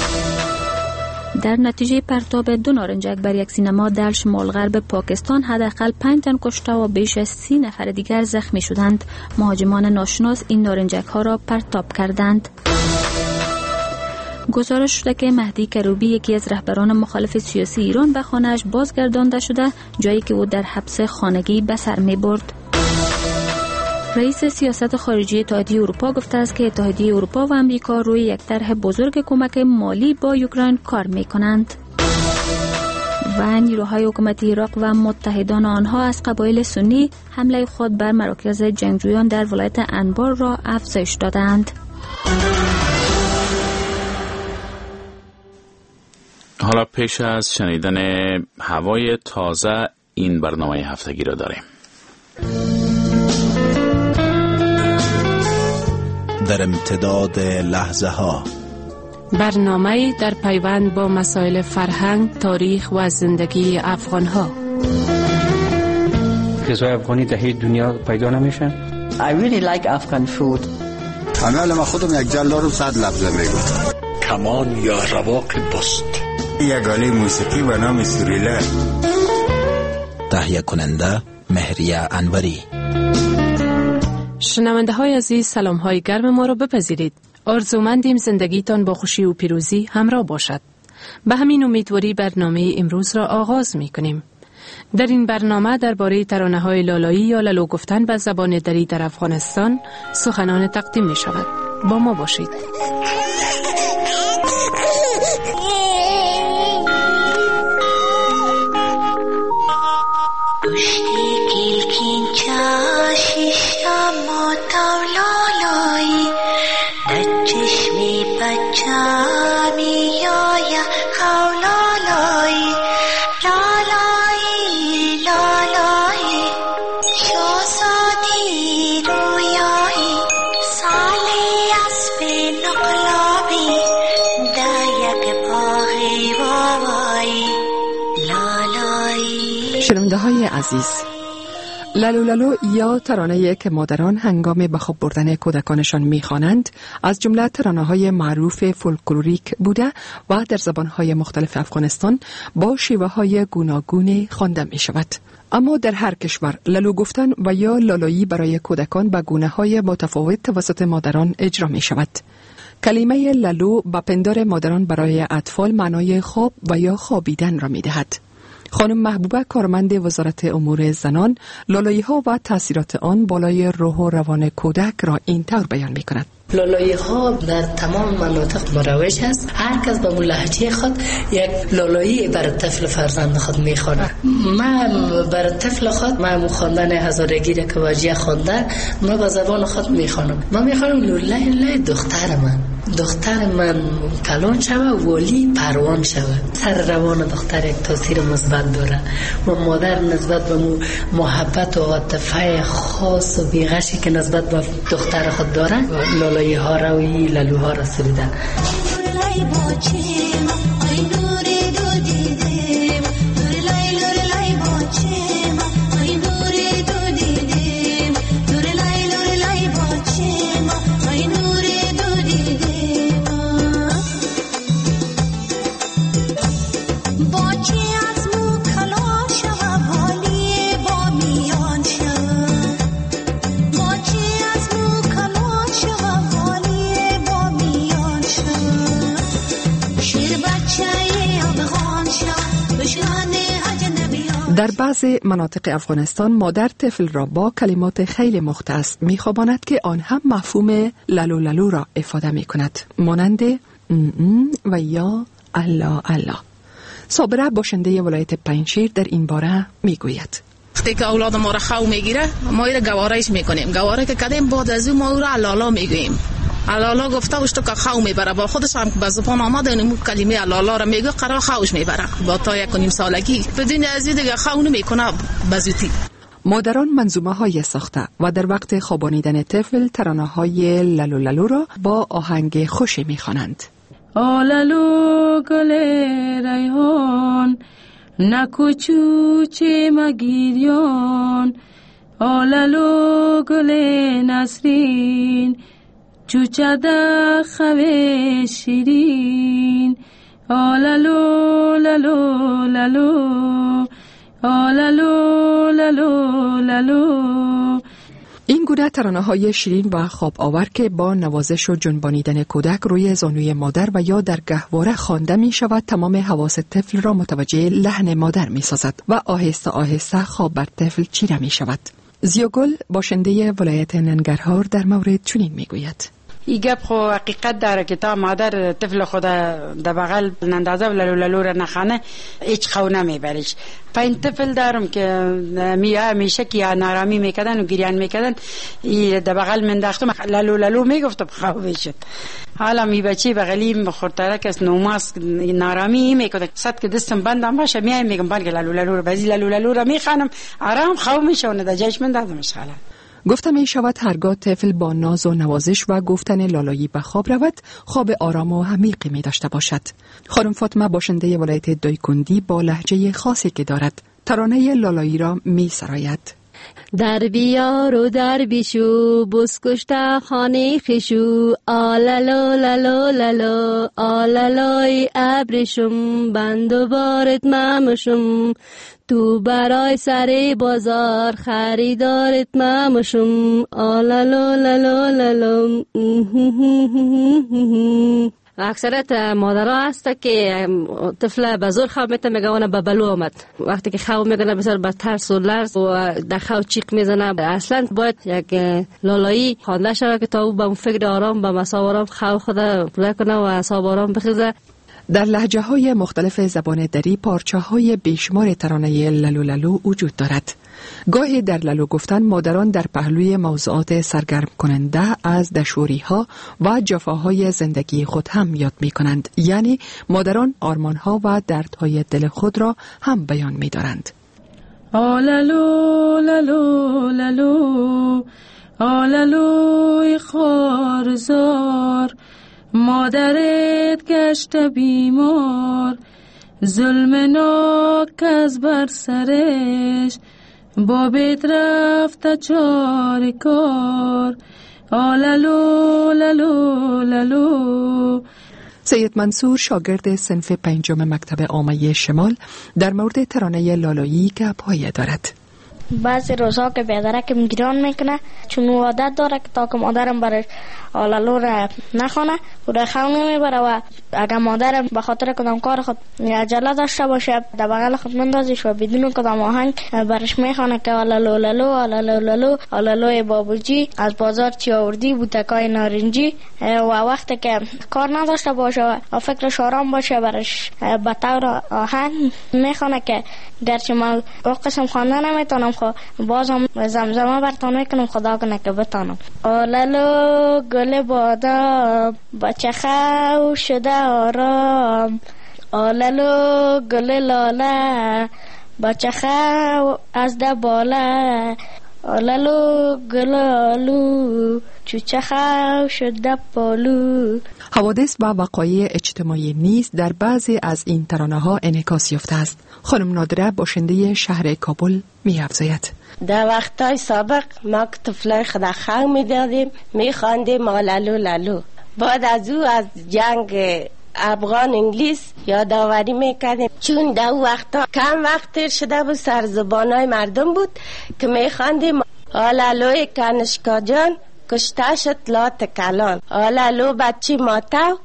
در نتیجه پرتاب دو نارنجک بر یک سینما در شمال غرب پاکستان حداقل پنج تن کشته و بیش از سی نفر دیگر زخمی شدند. مهاجمان ناشناس این نارنجک ها را پرتاب کردند. گزارش شده که مهدی کروبی یکی از رهبران مخالف سیاسی ایران به خانه‌اش بازگردانده شده، جایی که او در حبس خانگی به سر می برد. رئیس سیاست خارجی اتحادیه اروپا گفته است که اتحادیه اروپا و امریکا روی یک طرح بزرگ کمک مالی با اوکراین کار می کنند و نیروهای حکومتی عراق و متحدان آنها از قبایل سنی حمله خود بر مراکز جنگجویان در ولایت انبار را افزایش دادند. حالا پیش از شنیدن هوای تازه این برنامه هفتگی را داریم. در امتداد لحظه ها، برنامه در پیوند با مسائل فرهنگ، تاریخ و زندگی افغان ها. غذای افغانی در هیچ دنیا پیدا نمیشه. I really like Afghan food. انا ما خودم یک جلد رو صد لفظه میگم. کمان یا رواق بست، یک آله موسیقی به نام سوریله. تهیه کننده مهریه انوری. شنونده های عزیز، سلام های گرم ما را بپذیرید. آرزومندیم زندگیتان با خوشی و پیروزی همراه باشد. به همین امیدواری برنامه امروز را آغاز می کنیم. در این برنامه درباره ترانه های لالایی یا لالو گفتن به زبان دری در افغانستان سخنان تقدیم می شود. با ما باشید. شنونده های عزیز، لالو لالو یا ترانه‌ای که مادران هنگام به خواب بردن کودکانشان می‌خوانند از جمله ترانه‌های معروف فولکلوریک بوده و در زبان‌های مختلف افغانستان با شیوه‌های گوناگون خوانده می‌شود. اما در هر کشور لالو گفتن و یا لالایی برای کودکان به گونه‌های متفاوت توسط مادران اجرا می‌شود. کلمه لالو به پندار مادران برای اطفال معنای خواب و یا خوابیدن را می‌دهد. خانم محبوبه کارمند وزارت امور زنان لالایی ها و تاثیرات آن بالای روح و روان کودک را این طور بیان می کند. لالایی ها در تمام مناطق مروج است. هر کس به لهجه خود یک لالایی بر طفل فرزند خود میخواند. من بر طفل خود من خواندن هزارگی را که واجیه خوانده من به زبان خود میخوانم. من میخوانم لوله لوله دختر من دختر من کلان شود ولی پروان شود. سر روان دختر یک تاثیر مثبت داره و مادر نسبت به محبت و عاطفه خاص و بیغشی که نسبت به دختر خود داره لالایی ها را و لالوها را سریده. در بعض مناطق افغانستان مادر طفل را با کلمات خیلی مختص می‌خواباند که آن هم مفهوم لالو لالو را افاده می‌کند، مانند و یا الله الله. صابره باشنده ولایت پنجشیر در این باره میگوید: وقتی که اولاد ما را خو میگیره ما را گوارش میکنیم، گواره که کردیم بعد از اون ما او را الالا میگوییم. الالا گفته وش تو که خو میبره، با خودش هم به زبان آمده این کلمه الالا را میگه قرار خوش میبره. با تا یک و نیم سالگی بدون از این دیگه خو نمیکنه بزودی. مادران منظومه های ساخته و در وقت خوابانیدن طفل ترانه های لالو لالو را با آهنگ خوشی میخوانند. آلالو گل ریحان نکوچو چه مگیریان، آلالو گل نسرین چوچده خوه شیرین، آلالو لالو لالو آلالو لالو لالو. این گونه ترانه های شیرین و خواب آور که با نوازش و جنبانیدن کودک روی زانوی مادر و یا در گهواره خوانده می شود تمام حواس طفل را متوجه لحن مادر می سازد و آهسته آهسته خواب بر طفل چیره می شود. زیاگل باشنده ولایت ننگرهار در مورد چنین می گوید: این گپ خو حقیقت داره که تا مادر طفل خود در بغل نندازه و لالو لالو را نخانه هیچ خو نمیبریش. پین طفل دارم که میاه میشه که یا نارامی میکردن و گریان میکردن، در بغل من داشتم لالو لالو میگفتم خو بشد. حالا می بچی بغلی خورتره کس نوماس نارامی میکرد، صد که دستم بندم باشه میایم میگم بان که لالو لالو را بازی لالو لالو را میخوانم آرام خو میشه و نتیجهش من دادمش. حالا گفته می شود هرگاه طفل با ناز و نوازش و گفتن لالایی به خواب رود، خواب آرام و عمیقی می داشته باشد. خانم فاطمه باشنده ولایت دایکندی با لهجه خاصی که دارد ترانه لالایی را می سراید. در بیار و در بیشو بسکشته خانه خشو، آلالو لالو لالو آلالای ابرشم بند و بارت ممشم، تو برای سر بازار خریدارت ممشم، آلالو لالو لالو. اکثرت مادرها هست که طفل به زور خواب میتونه میگونه به بلو آمد. وقتی که خواب میکنه بسیار به ترس و لرز و در خواب چیق میزنه. اصلا باید یک لالایی خوانده شود که تا او به اون فکر آرام به مساب آرام خواب خود پله کنه و اعصاب آرام بخیزه. در لهجه های مختلف زبان دری پارچه های بیشمار ترانه لالو لالو وجود دارد. گاهی در لالو گفتن مادران در پهلوی موضوعات سرگرم کننده از دشواری ها و جفاهای زندگی خود هم یاد می کنند. یعنی مادران آرمان ها و دردهای دل خود را هم بیان می دارند. آلالو لالو لالو آلالوی خارزار، مادرت گشت بیمار، ظلم ناک از بر سرش، بابت رفت چار کار، آلالو لالو لالو. سید منصور شاگرد صنف پنجم مکتب عامیه شمال در مورد ترانه لالایی گپ‌هایی دارد. بعضی روزها که پدرکم گریان میکنه چون عادت داره که تا که مادرم برای آلالو را نخونه او را خو نمیبره و اگر مادرم به خاطر کدام کار خود عجله داشته باشه در بغل خود مندازیش و بدون کدام آهنگ برش میخونه که آلالو لالو آلالو لالو آلالوی بابوجی از بازار چی آوردی بوتکای نارنجی. و وقتی که کار نداشته باشه و فکرش آرام باشه برش به طور آهنگ میخونه که گرچه من او قسم خوانده نمیتونم خو بازم زمزمه برتان میکنم خدا کنه که بتانم. آلالو گل بادام بچه خو شده آرام، آلالو گل لاله بچه خو از ده باله، آلالو گل آلو چوچه خو شده پالو. حوادث و وقایع اجتماعی نیز در بعضی از این ترانه ها انعکاس یافته است. خانم نادره باشنده شهر کابل می افزاید: در وقتای سابق ما که طفلای خود خو می دادیم می خواندیم آلالو لالو. بعد از او از جنگ افغان انگلیس یادآوری میکردیم چون در او وقتا کم وقت تیر شده بود سر زبانای مردم بود که می خواندیم آلالوی کنشکا جان کشته شد لات کلان، آلالو بچی ماتو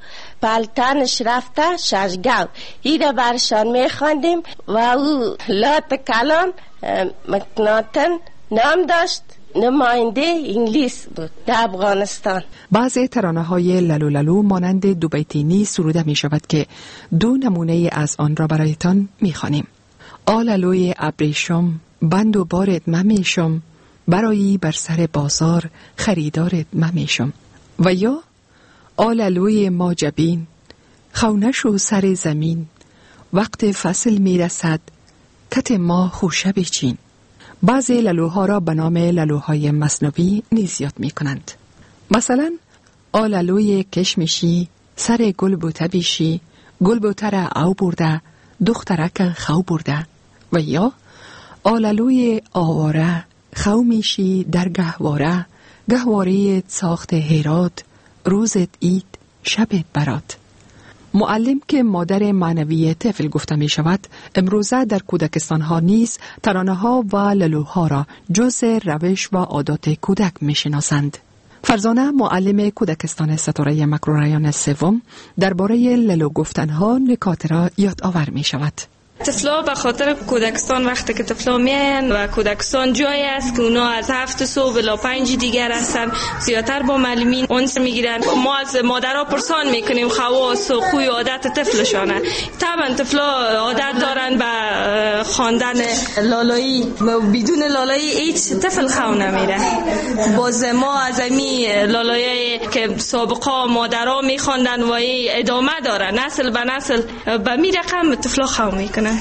پلتنش رفته ششگو، ایره برشان میخواندیم و او لات کلان مکناتن نام داشت، نماینده انگلیس بود در افغانستان. بعضی ترانه های لالو لالو مانند دو بیتینی سروده می شود که دو نمونه از آن را برایتان می خوانیم. آلالوی ابریشم بند و بارت ممیشم، برایی بر سر بازار خریدارت ممیشم. و یا آلالوی ما جبین خونش و سر زمین، وقت فصل می رسد کت ما خوشه بچین. بعضی لالوها را به نام لالوهای مصنوی نیز یاد می کنند. مثلا آلالوی کشمشی سر گل بوته بیشی، گل بوته را او برده دخترک خو برده. و یا آلالوی آواره خو میشی در گهواره، گهواره ساخت هیرات، روزت اید شبت برات. معلم که مادر معنوی طفل گفته می شود، امروزه در کودکستان ها نیز ترانه ها و لالوها را جز روش و عادات کودک می شناسند. فرزانه معلم کودکستان ستاره مکروریان سوم درباره لالو گفتن ها نکات را یاد آور می شود. طفلا به خاطر کودکستان وقتی که طفلا میان و کودکستان جایی است که اونا از هفت صبح الی پنج دیگر هستن، زیادتر با معلمین اونس میگیرن. ما از مادرها پرسان میکنیم خواص و خوی و عادت طفلشانه. طبعا طفلا عادت دارن به خواندن لالایی، بدون لالایی هیچ طفل خو نمیره. باز ما از امی لالایی که سابقا مادرها میخواندن و ادامه داره نسل به نسل، به می رقم طفلا خو میکنه.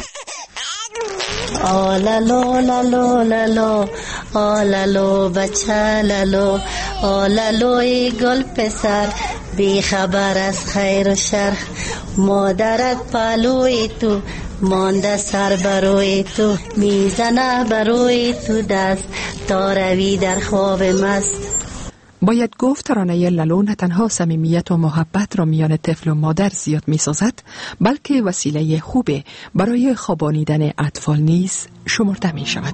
آلالو لالو لالو آلالو بچه لالو آلالوی گل پسر بی خبر از خیر و شر، مادرت پالوی تو مانده سر بروی تو، میزنه بروی تو دست تا روی در خواب مست. باید گفت ترانه لالو نه تنها صمیمیت و محبت را میان طفل و مادر زیاد می سازد، بلکه وسیله خوبه برای خوابانیدن اطفال نیز شمرده می شود.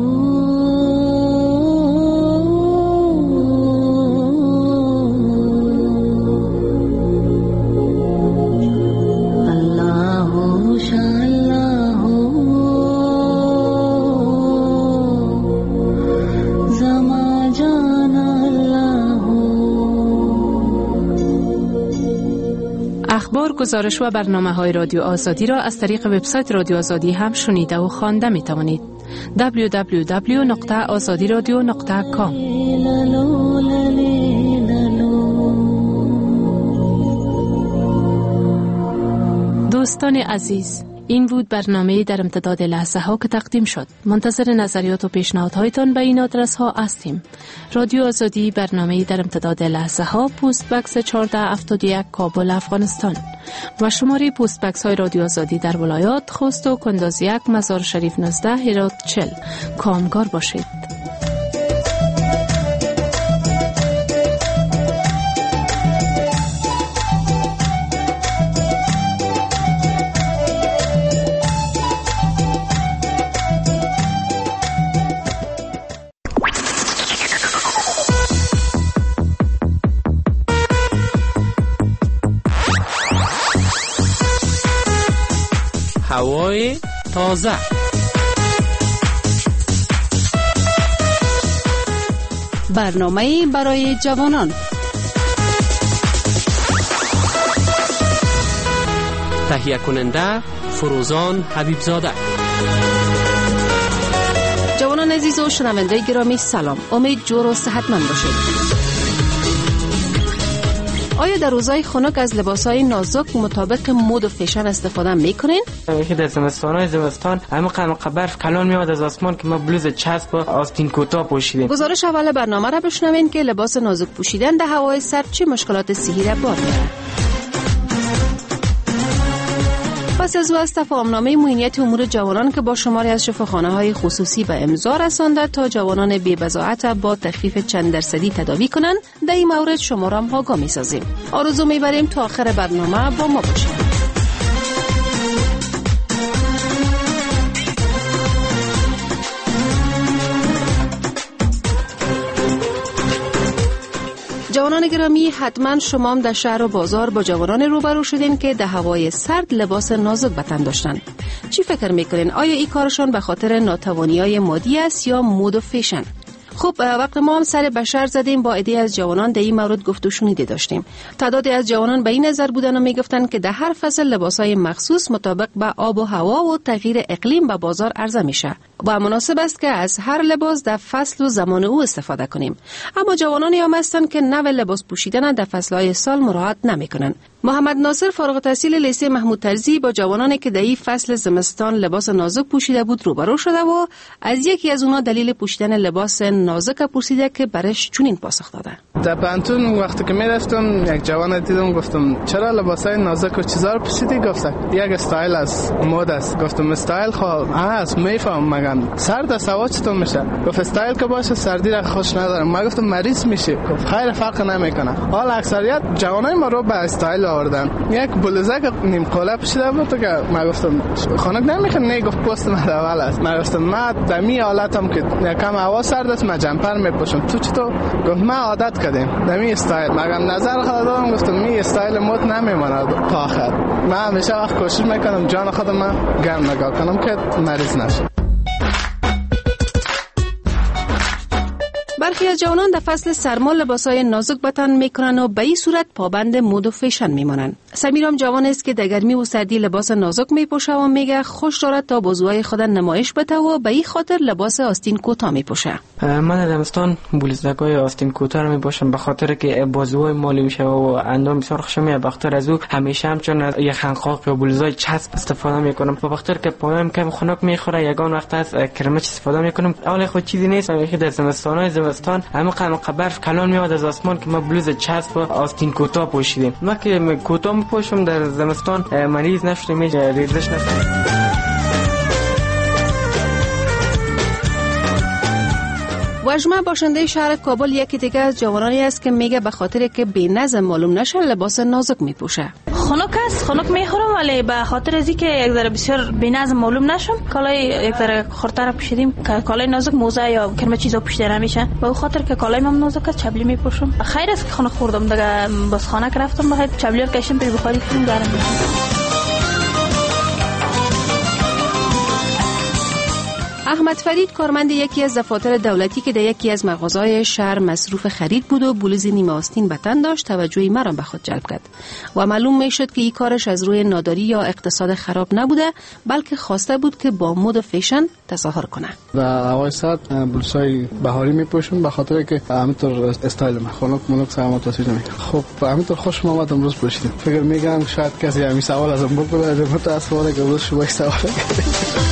اخبار، گزارش و برنامه‌های رادیو آزادی را از طریق وبسایت رادیو آزادی هم شنیده و خوانده می‌توانید. دبلیو دبلیو دبلیو نقطه آزادی رادیو نقطه کام. دوستان عزیز، این بود برنامه در امتداد لحظه ها که تقدیم شد. منتظر نظریات و پیشنهادهایتان به این آدرس ها هستیم. رادیو آزادی، برنامه در امتداد لحظه ها، پست بکس چهارده هفتاد و یک کابل افغانستان و شماره پست بکس های رادیو آزادی در ولایات خوست و کنداز یک، مزار شریف نوزده، هرات چهل. کامگار باشید. هوای تازه، برنامه برای جوانان، تهیه کننده فروزان حبیبزاده. جوانان عزیز و شنونده گرامی سلام، امید جور و صحتمند باشید. آیا در روزهای خنک از لباسهای نازک مطابق مد و فیشن استفاده میکنین؟ یکی در زمستانهای زمستان همه قمق برف کلان میاد از آسمان که ما بلوز چسب و آستین کوتاه پوشیدیم. گزارش اول برنامه را بشنوین که لباس نازک پوشیدن در هوای سرد چه مشکلات صحی را بار میاره. پس از او از تفاهمنامه معینیت امور جوانان که با شماری از شفاخانه‌های خصوصی به امضا رسانده تا جوانان بی‌بضاعت با تخفیف چند درصدی تداوی کنند، در این مورد شما را هم آگاه می‌سازیم. آرزو می‌بریم تا آخر برنامه با ما باشید. جوانان شنوندگان گرامی، حتما شما هم در شهر و بازار با جوانان روبرو شدین که در هوای سرد لباس نازک به تن داشتن. چی فکر میکنین؟ آیا این کارشان به خاطر ناتوانی‌های مادی است یا مد و فیشن؟ خب وقت ما هم سر بشر زدیم، با عده‌ای از جوانان در این مورد گفت و شنیده داشتیم. تعدادی از جوانان به این نظر بودن و میگفتن که در هر فصل لباسای مخصوص مطابق به آب و هوا و تغییر اقلیم به بازار عرضه میشه و مناسب است که از هر لباس در فصل و زمان او استفاده کنیم. اما جوانانی هم هستند که نوع لباس پوشیدن در فصلهای سال مراعات نمیکنن. محمد ناصر فارغ التحصیل لیسه محمود طرزی با جوانانی که در این فصل زمستان لباس نازک پوشیده بود روبرو شده و از یکی از اونها دلیل پوشیدن لباس نازک پرسیده که برش چنین پاسخ داده. در پانتون وقتی که میرفتم یک جوان دیدم، گفتم چرا لباسای نازک و چیزا رو پوشیدی؟ گفت یک استایل است، مد است. گفتم استایل خب است، میفهم. مگم سرد است هوا چطور میشه؟ گفت استایل که باشه سردی را خوش ندارم. ما گفتم مریض میشه. گفت خیر فرق نمیکنه. حال اکثریت جوانای ما رو به استایل آوردن. یک بلوزک نیم قاله پوشیده بود که ما گفتم خنک نمیخواد. نه گفت پست من اول است. ما گفتم ما دمی حالتم که یکم هوا سرد است ما جمپر میپوشم. تو چطور؟ گفت ما عادت کردیم دمی استایل. مگم نظر خود دادم، گفتم می استایل مد نمیمونه تا آخر. ما همیشه وقت کوشش میکنم جان خودم گرم نگاه کنم که مریض نشم. برخی از جوانان در فصل سرما لباسای نازک به تن میکنن و به این صورت پابند مد و فیشن میمانن. سمیرام جوان است که در گرمی و سردی لباس نازک میپوشه و میگه خوش دارد تا بازوهای خود نمایش بده و به این خاطر لباس آستین کوتاه میپوشه. من در زمستان بلوزکای آستین کوتاه رو میپوشم به خاطر که بازوهای مالی میشه و اندام بسیار خوشم. به خاطر از او همیشه همچون از یه خنقاق یا بلوزای چسب استفاده میکنم. به خاطر که پایم کم خنک میخوره، یگان وقت از کرمچ استفاده میکنم. اولی خود چیزی نیست. همیشه در زمستانای زمستان همه قمق برف کلان میاد از آسمان که ما بلوز چسب و آستین کوتاه پوشیدیم. ما که کوتاه میپوشم در زمستان مریض نشدم، ریزش نشدم. واجمه باشنده شهر کابل یکی دیگه از جوانانی است که میگه به خاطر که بی‌نظم معلوم نشه لباس نازک میپوشه. خنک است، خنک میخورم، ولی به خاطر از اینکه یک ذره بسیار بی‌نظم معلوم نشم کالای یک ذره خردتر پوشیدیم که کالای نازک موزه یا کرم چیزا پوشیده نمیشه. به خاطر که کالای من نازک است چبلی میپوشم. خیر است که خنک خوردم دیگه، بس خانه رفتم بخاطر چبلی رو کشم پی بخاری کنم گرم میشه. احمد فرید کارمند یکی از دفاتر دولتی که در یکی از مغازه‌های شهر مصروف خرید بود و بلوز نیمه آستین به تن داشت توجه مرا به خود جلب کرد و معلوم میشد که این کارش از روی ناداری یا اقتصاد خراب نبوده، بلکه خواسته بود که با مد و فیشن تظاهر کنه. در هوای سرد بلوزهای بهاری میپوشم به خاطر که همینطور استایل من خنک منک سلامت تصویر نمیکنه. خب همینطور خوش اومد امروز پوشیدم. فکر میگم شاید کسی همین سوال ازم بکنه، متأسفانه که امروز شما سوال کردید.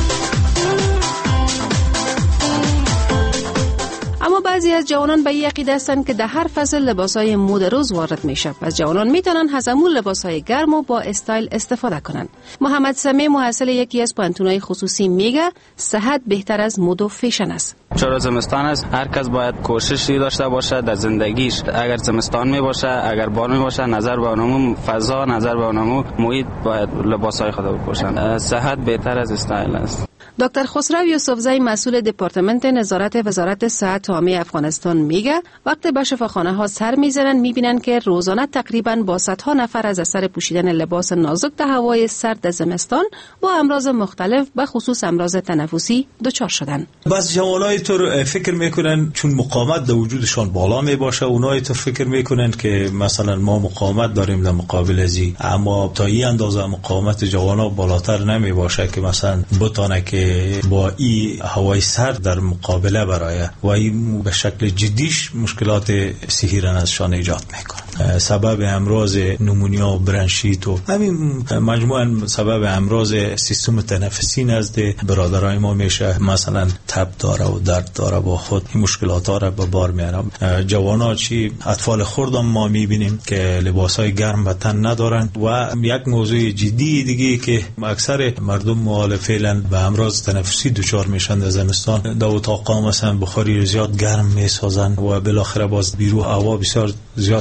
اما بعضی از جوانان به این عقیده هستند که در هر فصل لباسای مد روز وارد میشه. پس جوانان میتونن از همون لباسای گرم و با استایل استفاده کنن. محمد سمی محصل یکی از پانتونای خصوصی میگه صحت بهتر از مد و فیشن است. چرا زمستان است، هر کس باید کوششی داشته باشه در زندگیش. اگر زمستان می باشه، اگر بار می باشه، نظر به اونمو فضا، نظر به اونمو محیط باید لباسای خود بپوشن. صحت بهتر از استایل است. دکتر خسرو یوسفزئی مسئول دپارتمنت نظارت وزارت صحت عامه افغانستان میگه وقتی به شفاخانه ها سر میزنن میبینن که روزانه تقریبا با صدها نفر از اثر پوشیدن لباس نازک در هوای سرد زمستان با امراض مختلف به خصوص امراض تنفسی دچار شدن. بعضی جوانای تو فکر میکنن چون مقاومت در وجودشان بالا می باشه، اونای تو فکر میکنن که مثلا ما مقاومت داریم در مقابل ازی، اما تا این اندازه مقاومت جوانا بالاتر نمی باشه که مثلا بتونه که با این هوای سرد در مقابله برای و این به شکل جدیش مشکلات صحی را ازشان ایجاد میکنه. سبب امراض نمونیا و برانشیت و همین مجموعاً سبب امراض سیستم تنفسی نزد برادرای ما میشه. مثلا تب داره و درد داره با خود این مشکلات ها را به بار میاره. جوانا چی اطفال خردم ما میبینیم که لباسای گرم به تن ندارن و یک موضوع جدی دیگه که اکثر مردم مؤاله فعلا به امراض تنفسی دچار میشن در زمستان. در اتاقا مثلا بخاری زیاد گرم میسازن و بالاخره باز بیرون هوا بسیار زیاد سرد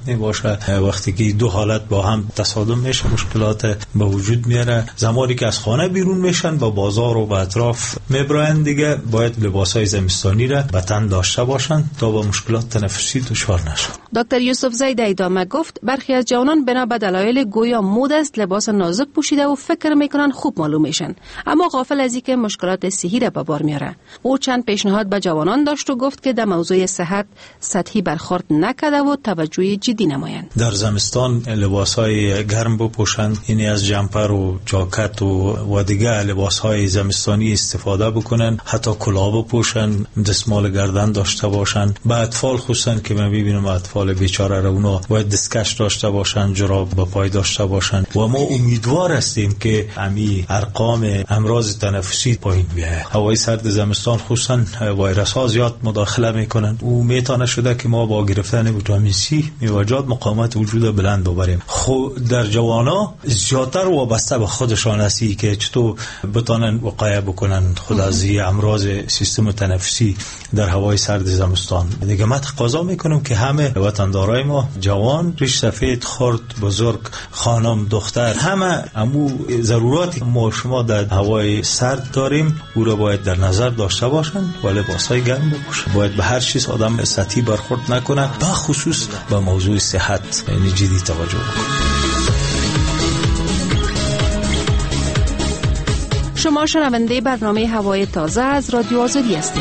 می باشه. وقتی که دو حالت با هم تصادم میشه مشکلات به وجود میاره. زمانی که از خانه بیرون میشن با بازار و به اطراف میبرن دیگه باید لباسای زمستانی را به تن داشته باشن تا با مشکلات تنفسی دچار نشن. دکتر یوسف زید ادامه گفت برخی از جوانان بنا به دلایل گویا مد است لباس نازک پوشیده و فکر میکنن خوب معلوم میشن، اما غافل از اینکه مشکلات صحی را به بار میاره. او چند پیشنهاد به جوانان داشت و گفت که در موضوع صحت سطحی برخورد نکرده و توجه جدی نمایند. در زمستان لباسهای گرم بپوشند، یعنی از جمپر و جاکت و و دیگه لباسهای زمستانی استفاده بکنن، حتی کلاه بپوشن، دستمال گردن داشته باشن. به اطفال خصوصا که من ببینم اطفال بیچاره را اونا باید دستکش داشته باشن، جراب به پای داشته باشن و ما امیدوار هستیم که امی ارقام امراض تنفسی پایین بیاید. هوای سرد زمستان خصوصا ویروس ها زیاد مداخله میکنن و میتونه شده که ما با گرفتن ویتامین سی میوجد مقاومت وجود بلند ببریم. خب در جوانا زیادتر وابسته به خودشان هستی که چطور بتونن وقایه بکنن خود از امراض سیستم تنفسی در هوای سرد زمستان. دیگه من تقاضا میکنم که همه وطندارای ما جوان، ریش سفید، خرد، بزرگ، خانم، دختر، همه امو ضرورات ما شما در هوای سرد داریم او را باید در نظر داشته باشن و لباسای گرم بپوشن. باید به هر چیز آدم سطحی برخورد نکنه، به خصوص به موضوع صحت یعنی جدی توجه کنه. شما شنونده برنامه هوای تازه از رادیو آزادی هستید.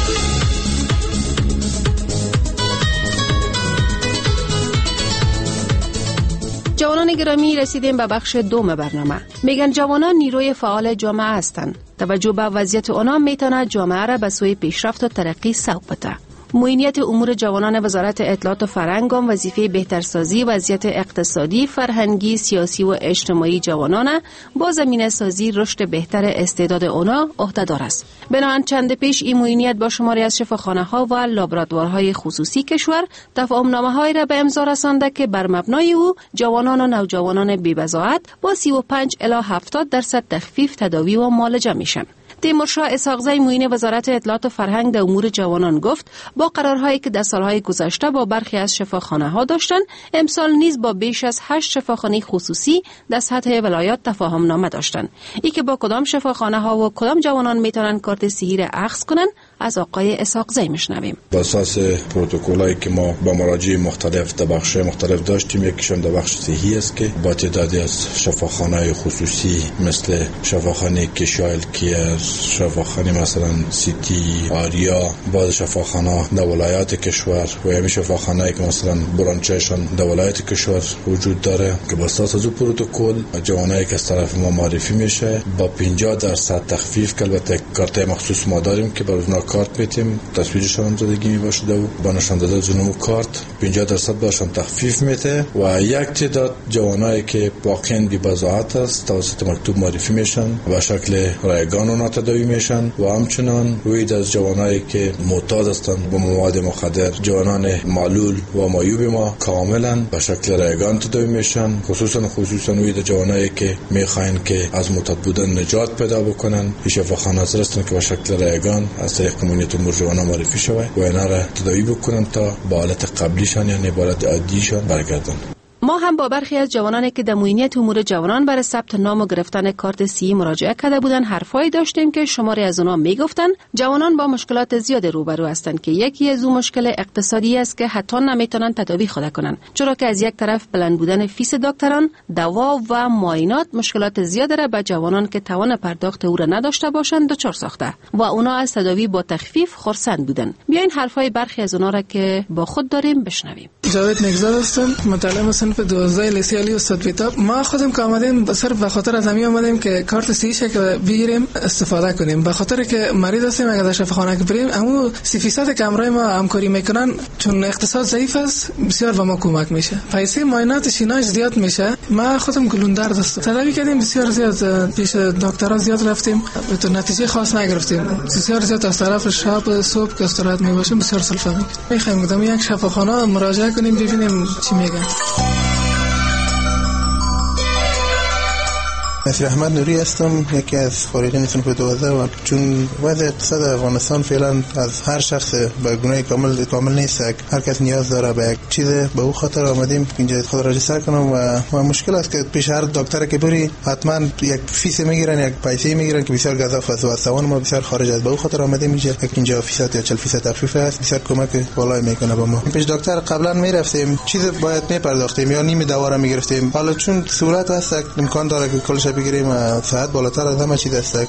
جوانان گرامی، رسیدیم به بخش دوم برنامه. میگن جوانان نیروی فعال جامعه هستند. توجه به وضعیت آنها میتونه جامعه را به سوی پیشرفت و ترقی سوق بده. معینیت امور جوانان وزارت اطلاعات و فرهنگ هم وظیفه بهترسازی وضعیت اقتصادی، فرهنگی، سیاسی و اجتماعی جوانان با زمینه سازی رشد بهتر استعداد آنها عهده‌دار است. بنابراین چند پیش این معینیت با شماری از شفاخانه‌ها و لابراتوارهای خصوصی کشور تفاهم‌نامه‌هایی را به امضا رسانده که بر مبنای او جوانان و نوجوانان بی‌بضاعت با سی و پنج الی هفتاد درصد تخفیف تداوی و معالجه میشن. تیمورشاه اسحاقزی معین وزارت اطلاعات و فرهنگ در امور جوانان گفت با قرارهایی که در سالهای گذشته با برخی از شفاخانه‌ها داشتند، امسال نیز با بیش از هشت شفاخانه خصوصی در سطح ولایات تفاهم نامه داشتند. ای که با کدام شفاخانه‌ها و کدام جوانان میتونن کارت صحی را اخذ کنن از آقای اسحاقزی میشنویم. بر اساس پروتکل‌هایی که ما با مراجع مختلف در بخش مختلف داشتیم، یکیشون در بخش صحی است که با تعدادی از شفاخانه‌های خصوصی مثل شفاخانه کشایل کیر، شفاخانه مثلا سیتی، آریا، بعض شفاخانه در ولایات کشور و همین شفاخانه‌ای که مثلا برانچهشون در ولایات کشور وجود داره که با اساس از پروتکل جوانایی که از طرف ما معرفی میشه با پنجاه درصد تخفیف، که البته کارت مخصوص ما داریم که برای اونا کارت میتیم، تصویرشون هم زدگی میباشه و با نشان داده زنمو کارت پنجاه درصد برشون تخفیف میته و یک تعداد جوانایی که واقعا بی‌بضاعت است توسط مکتوب معرفی میشن و شکل رایگان اونا تداوی میشن و همچنان وید از جوانایی که معتاد هستند به مواد مخدر، جوانان معلول و معیوب ما کاملا به شکل رایگان تداوی میشن. خصوصا خصوصا وید جوانایی که میخواین که از معتاد بودن نجات پیدا بکنن، این شفاخانه هستند که به شکل رایگان از طریق کمیونیتی امور جوانان معرفی شوه و اینا را تداوی بکنن تا به حالت قبلیشان یعنی به حالت عادیشان برگردن. ما هم با برخی از جوانانی که در معینیت امور جوانان برای ثبت نام و گرفتن کارت سی مراجعه کرده بودند حرفایی داشتیم که شماری از اونها میگفتند جوانان با مشکلات زیاد روبرو هستند که یکی از اون مشکل اقتصادی است که حتی نمیتونن تداوی خود کنند، چرا که از یک طرف بلند بودن فیس دکتران، دوا و معاینات مشکلات زیاد را به جوانان که توان پرداخت او را نداشته باشند دچار ساخته و اونا از تداوی با تخفیف خرسند بودند. بیاین حرفای برخی از اونها را که با خود داریم بشنویم. جاوید نگزاد هستم، متعلم صنف دوازده لیسیالی استاد بیتاب. ما خودم که آمدیم صرف به خاطر از همین آمدیم که کارت سی ش که بگیریم استفاده کنیم، به خاطر که مریض هستیم اگر در شفاخانه که بریم همون سی فیصد که امرای ما همکاری میکنن چون اقتصاد ضعیف است بسیار به ما کمک میشه. پیسه معاینات شیناش زیاد میشه. ما خودم گلون درد است تداوی کردیم بسیار زیاد، پیش دکترها زیاد رفتیم تو نتیجه خاص نگرفتیم. بسیار زیاد از طرف شب صبح که استراحت میباشیم بسیار سلفه میکنیم. میخوایم قدام یک شفاخانه مراجعه کنیم ببینیم چی میگن. نصیر احمد نوری هستم، یکی از فارغین صنف دوازده و چون وضع اقتصاد افغانستان فعلا از هر شخص به گونه کامل کامل نیست، هر کس نیاز داره به یک چیز، به او خاطر آمدیم اینجا خود را رجیستر کنم و, و مشکل است که پیش هر دکتر که بری حتما یک فیس میگیرن، یک پیسه میگیرن که بسیار گزاف است و توان ما بسیار خارج است. به او خاطر آمدیم اینجا، یک اینجا فیصد یا چهل فیصد تخفیف است، بسیار کمک بالای میکنه به ما. پیش دکتر قبلا میرفتیم چیز باید میپرداختیم یا نیم دوا را میگرفتیم، حالا چون سهولت است امکان داره که کلش بگیریم و صحت بالاتر از همه چیز است.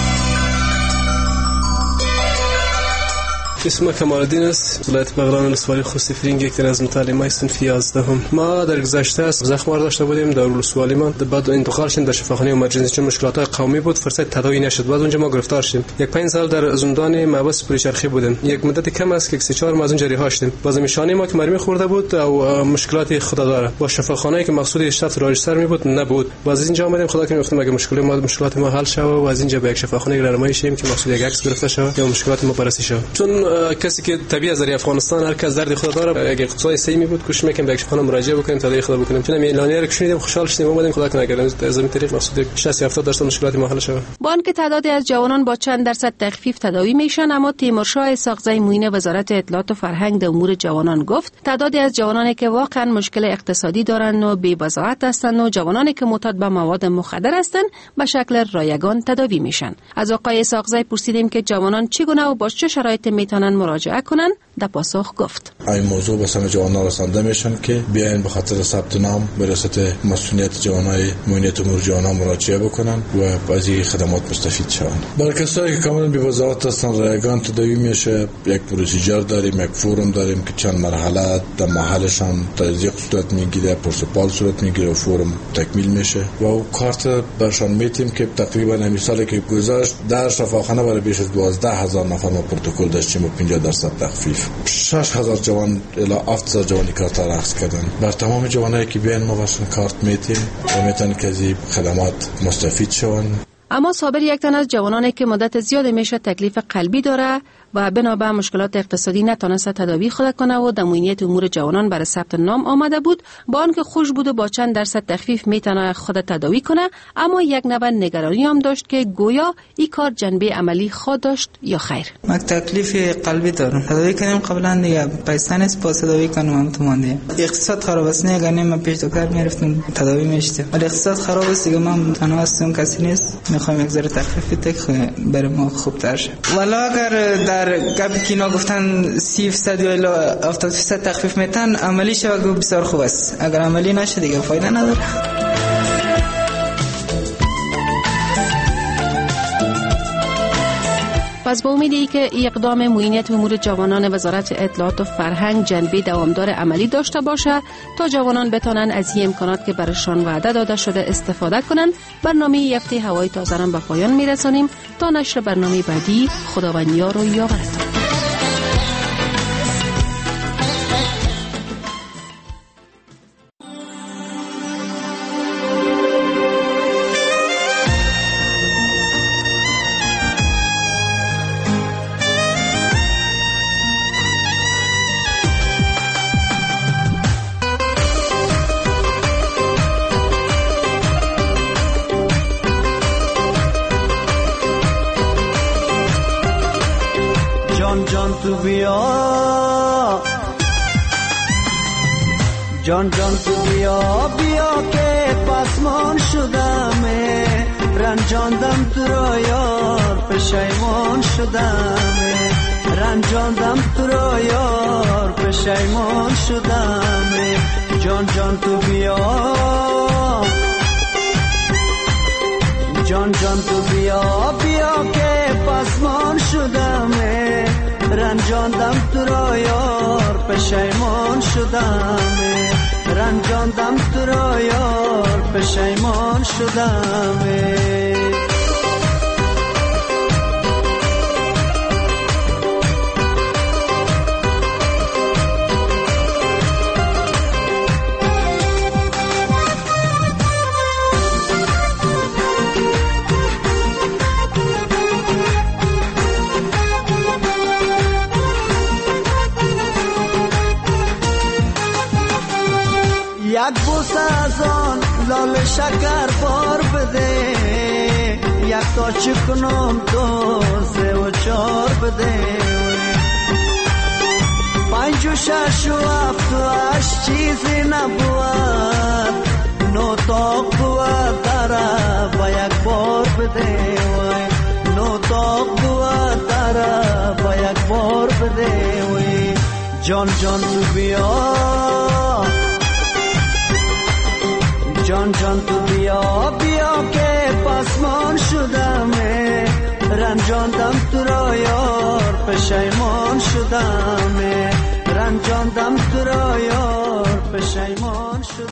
اسم کمال الدین است، ولایت بغلان ولسوالی خصوصی فرینگ، یک از متعلمای صنف یازدهم. ما در گذشته است زخم داشته بودیم در ولسوالی ما، بعد انتقال شدیم در شفاخانه امرجنسی چون مشکلات قومی بود، فرصت تداوی نشد. بعد اونجا ما گرفتار شدیم. یک پنج سال در زندان محبس پلیچرخی بودیم. یک مدت کم است که سه چهار ماه از اونجا رها شدیم. باز نشانه ما که مرمی خورده بود و مشکلات خدا داره. با شفاخانه‌ای که مقصود اشتاف راجستر می بود نبود. باز اینجا اومدیم خدا کنه گفتم اگه مشکل ما مشکلات ما حل شه و از اینجا به یک شفاخانه رانمایی شیم که مقصود یک عکس گرفته شه یا مشکلات ما بررسی شه. چون کسی که طبیعی از افغانستان هر کس درد خود داره، اگه اقتصادی سیمی بود کوشش میکنیم به یک شفاخانه مراجعه بکنیم تا خدا بکنیم. چون اعلانیه رو کشیدیم خوشحال شدیم اومدیم خدا کنه اگر از این طریق مقصود شصت هفتاد درصد مشکلات ما حل شه. با آنکه تعدادی از جوانان با چند درصد تخفیف تداوی میشن، اما تیمورشاه اسحاقزی معین وزارت اطلاعات و فرهنگ در امور جوانان گفت تعدادی از جوانانی که واقعا مشکل اقتصادی دارند و بی‌وضاحت هستند و جوانانی که معتاد به مواد مخدر هستند به شکل رایگان تداوی میشن. از آقای اسحاقزی پرسیدیم که جوانان چگونه و با چه شرایطی میتونن مراجعه کنن. در پاسخ گفت این موضوع به سمع جوانان رسانده میشن که بیاین به خاطر ثبت نام به ریاست مسئولیت جوانای معینیت امور جوانان مراجعه بکنن و از این خدمات مستفید شوند. برای کسایی که کاملا بی‌وضاحت هستن رایگان تداوی میشه. یک پروسیجر داریم، یک فورم داریم که چند مرحله در محلشان تزریق صورت میگیره، پرسپال صورت میگیره و فورم تکمیل میشه و او کارت برشان میتیم که تقریبا همین سالی که گذشت در شفاخانه برای بیش از دوازده هزار نفر ما پروتکل داشتیم و پنجاه درصد تخفیف. شش هزار جوان الی هفت هزار جوانی کارت را اخذ کردن. بر تمام جوانایی که بیان ما برشان کارت میتیم و میتونن که از این خدمات مستفید شوند. اما صابر یک تن از جوانانی که مدت زیاد میشه تکلیف قلبی داره و بنابر مشکلات اقتصادی نتونسته تداوی خود کنه و در معینیت امور جوانان برای ثبت نام آمده بود، با آنکه خوش بود و با چند درصد تخفیف میتونه خود تداوی کنه، اما یک نوع نگرانی هم داشت که گویا این کار جنبه عملی خود داشت یا خیر. من تکلیف قلبی دارم، تداوی کنیم قبلا دیگه پیسه نیست پس تداوی کنم هم تو مانده. اقتصاد خراب است، نه اگر من پیش دکتر میرفتم تداوی میشد، ولی اقتصاد خراب است دیگه، من تنها هستم کسی نیست، میخوام یک ذره تخفیف بده برای ما خوب تر شه. والا اگر در گپی که اینا گفتن سی درصد یا الی هفتاد درصد تخفیف میتن عملی شه بسیار خوب است، اگر عملی نشه دیگه فایده نداره. پس با امیدی که اقدام معینیت امور جوانان وزارت اطلاعات و فرهنگ جنبه دوامدار عملی داشته باشه تا جوانان بتونن از این امکانات که برشان وعده داده شده استفاده کنن، برنامه یفته هوای تازه را به پایان میرسانیم. تا نشر برنامه بعدی، خداوند یار و یاورتان. جان جان تو بیا بیا که پسمان شدم، رنجاندم تو را یار پشیمان شدم، رنجاندم تو را یار پشیمان شدم. جان جان تو بیا جان جان تو بیا بیا که پسمان شدم، رنجاندم تو را یار پشیمان شدم، رنجاندم تو را یار پشیمان شدم. یک بوس واسه آن لال شکر بار بده، یک تا چکنم دو سه و چار بده، پنج و شش و هفت و هشت چیزی نبود، نو تا بود داره با یک بار بده، نو تا بود داره با یک بار بده. جان جان تو بیا، جان جان تو بیا بیا که پسمان شدم، رنجاندم تو را یار پشیمان شدم، رنجاندم تو را یار پشیمان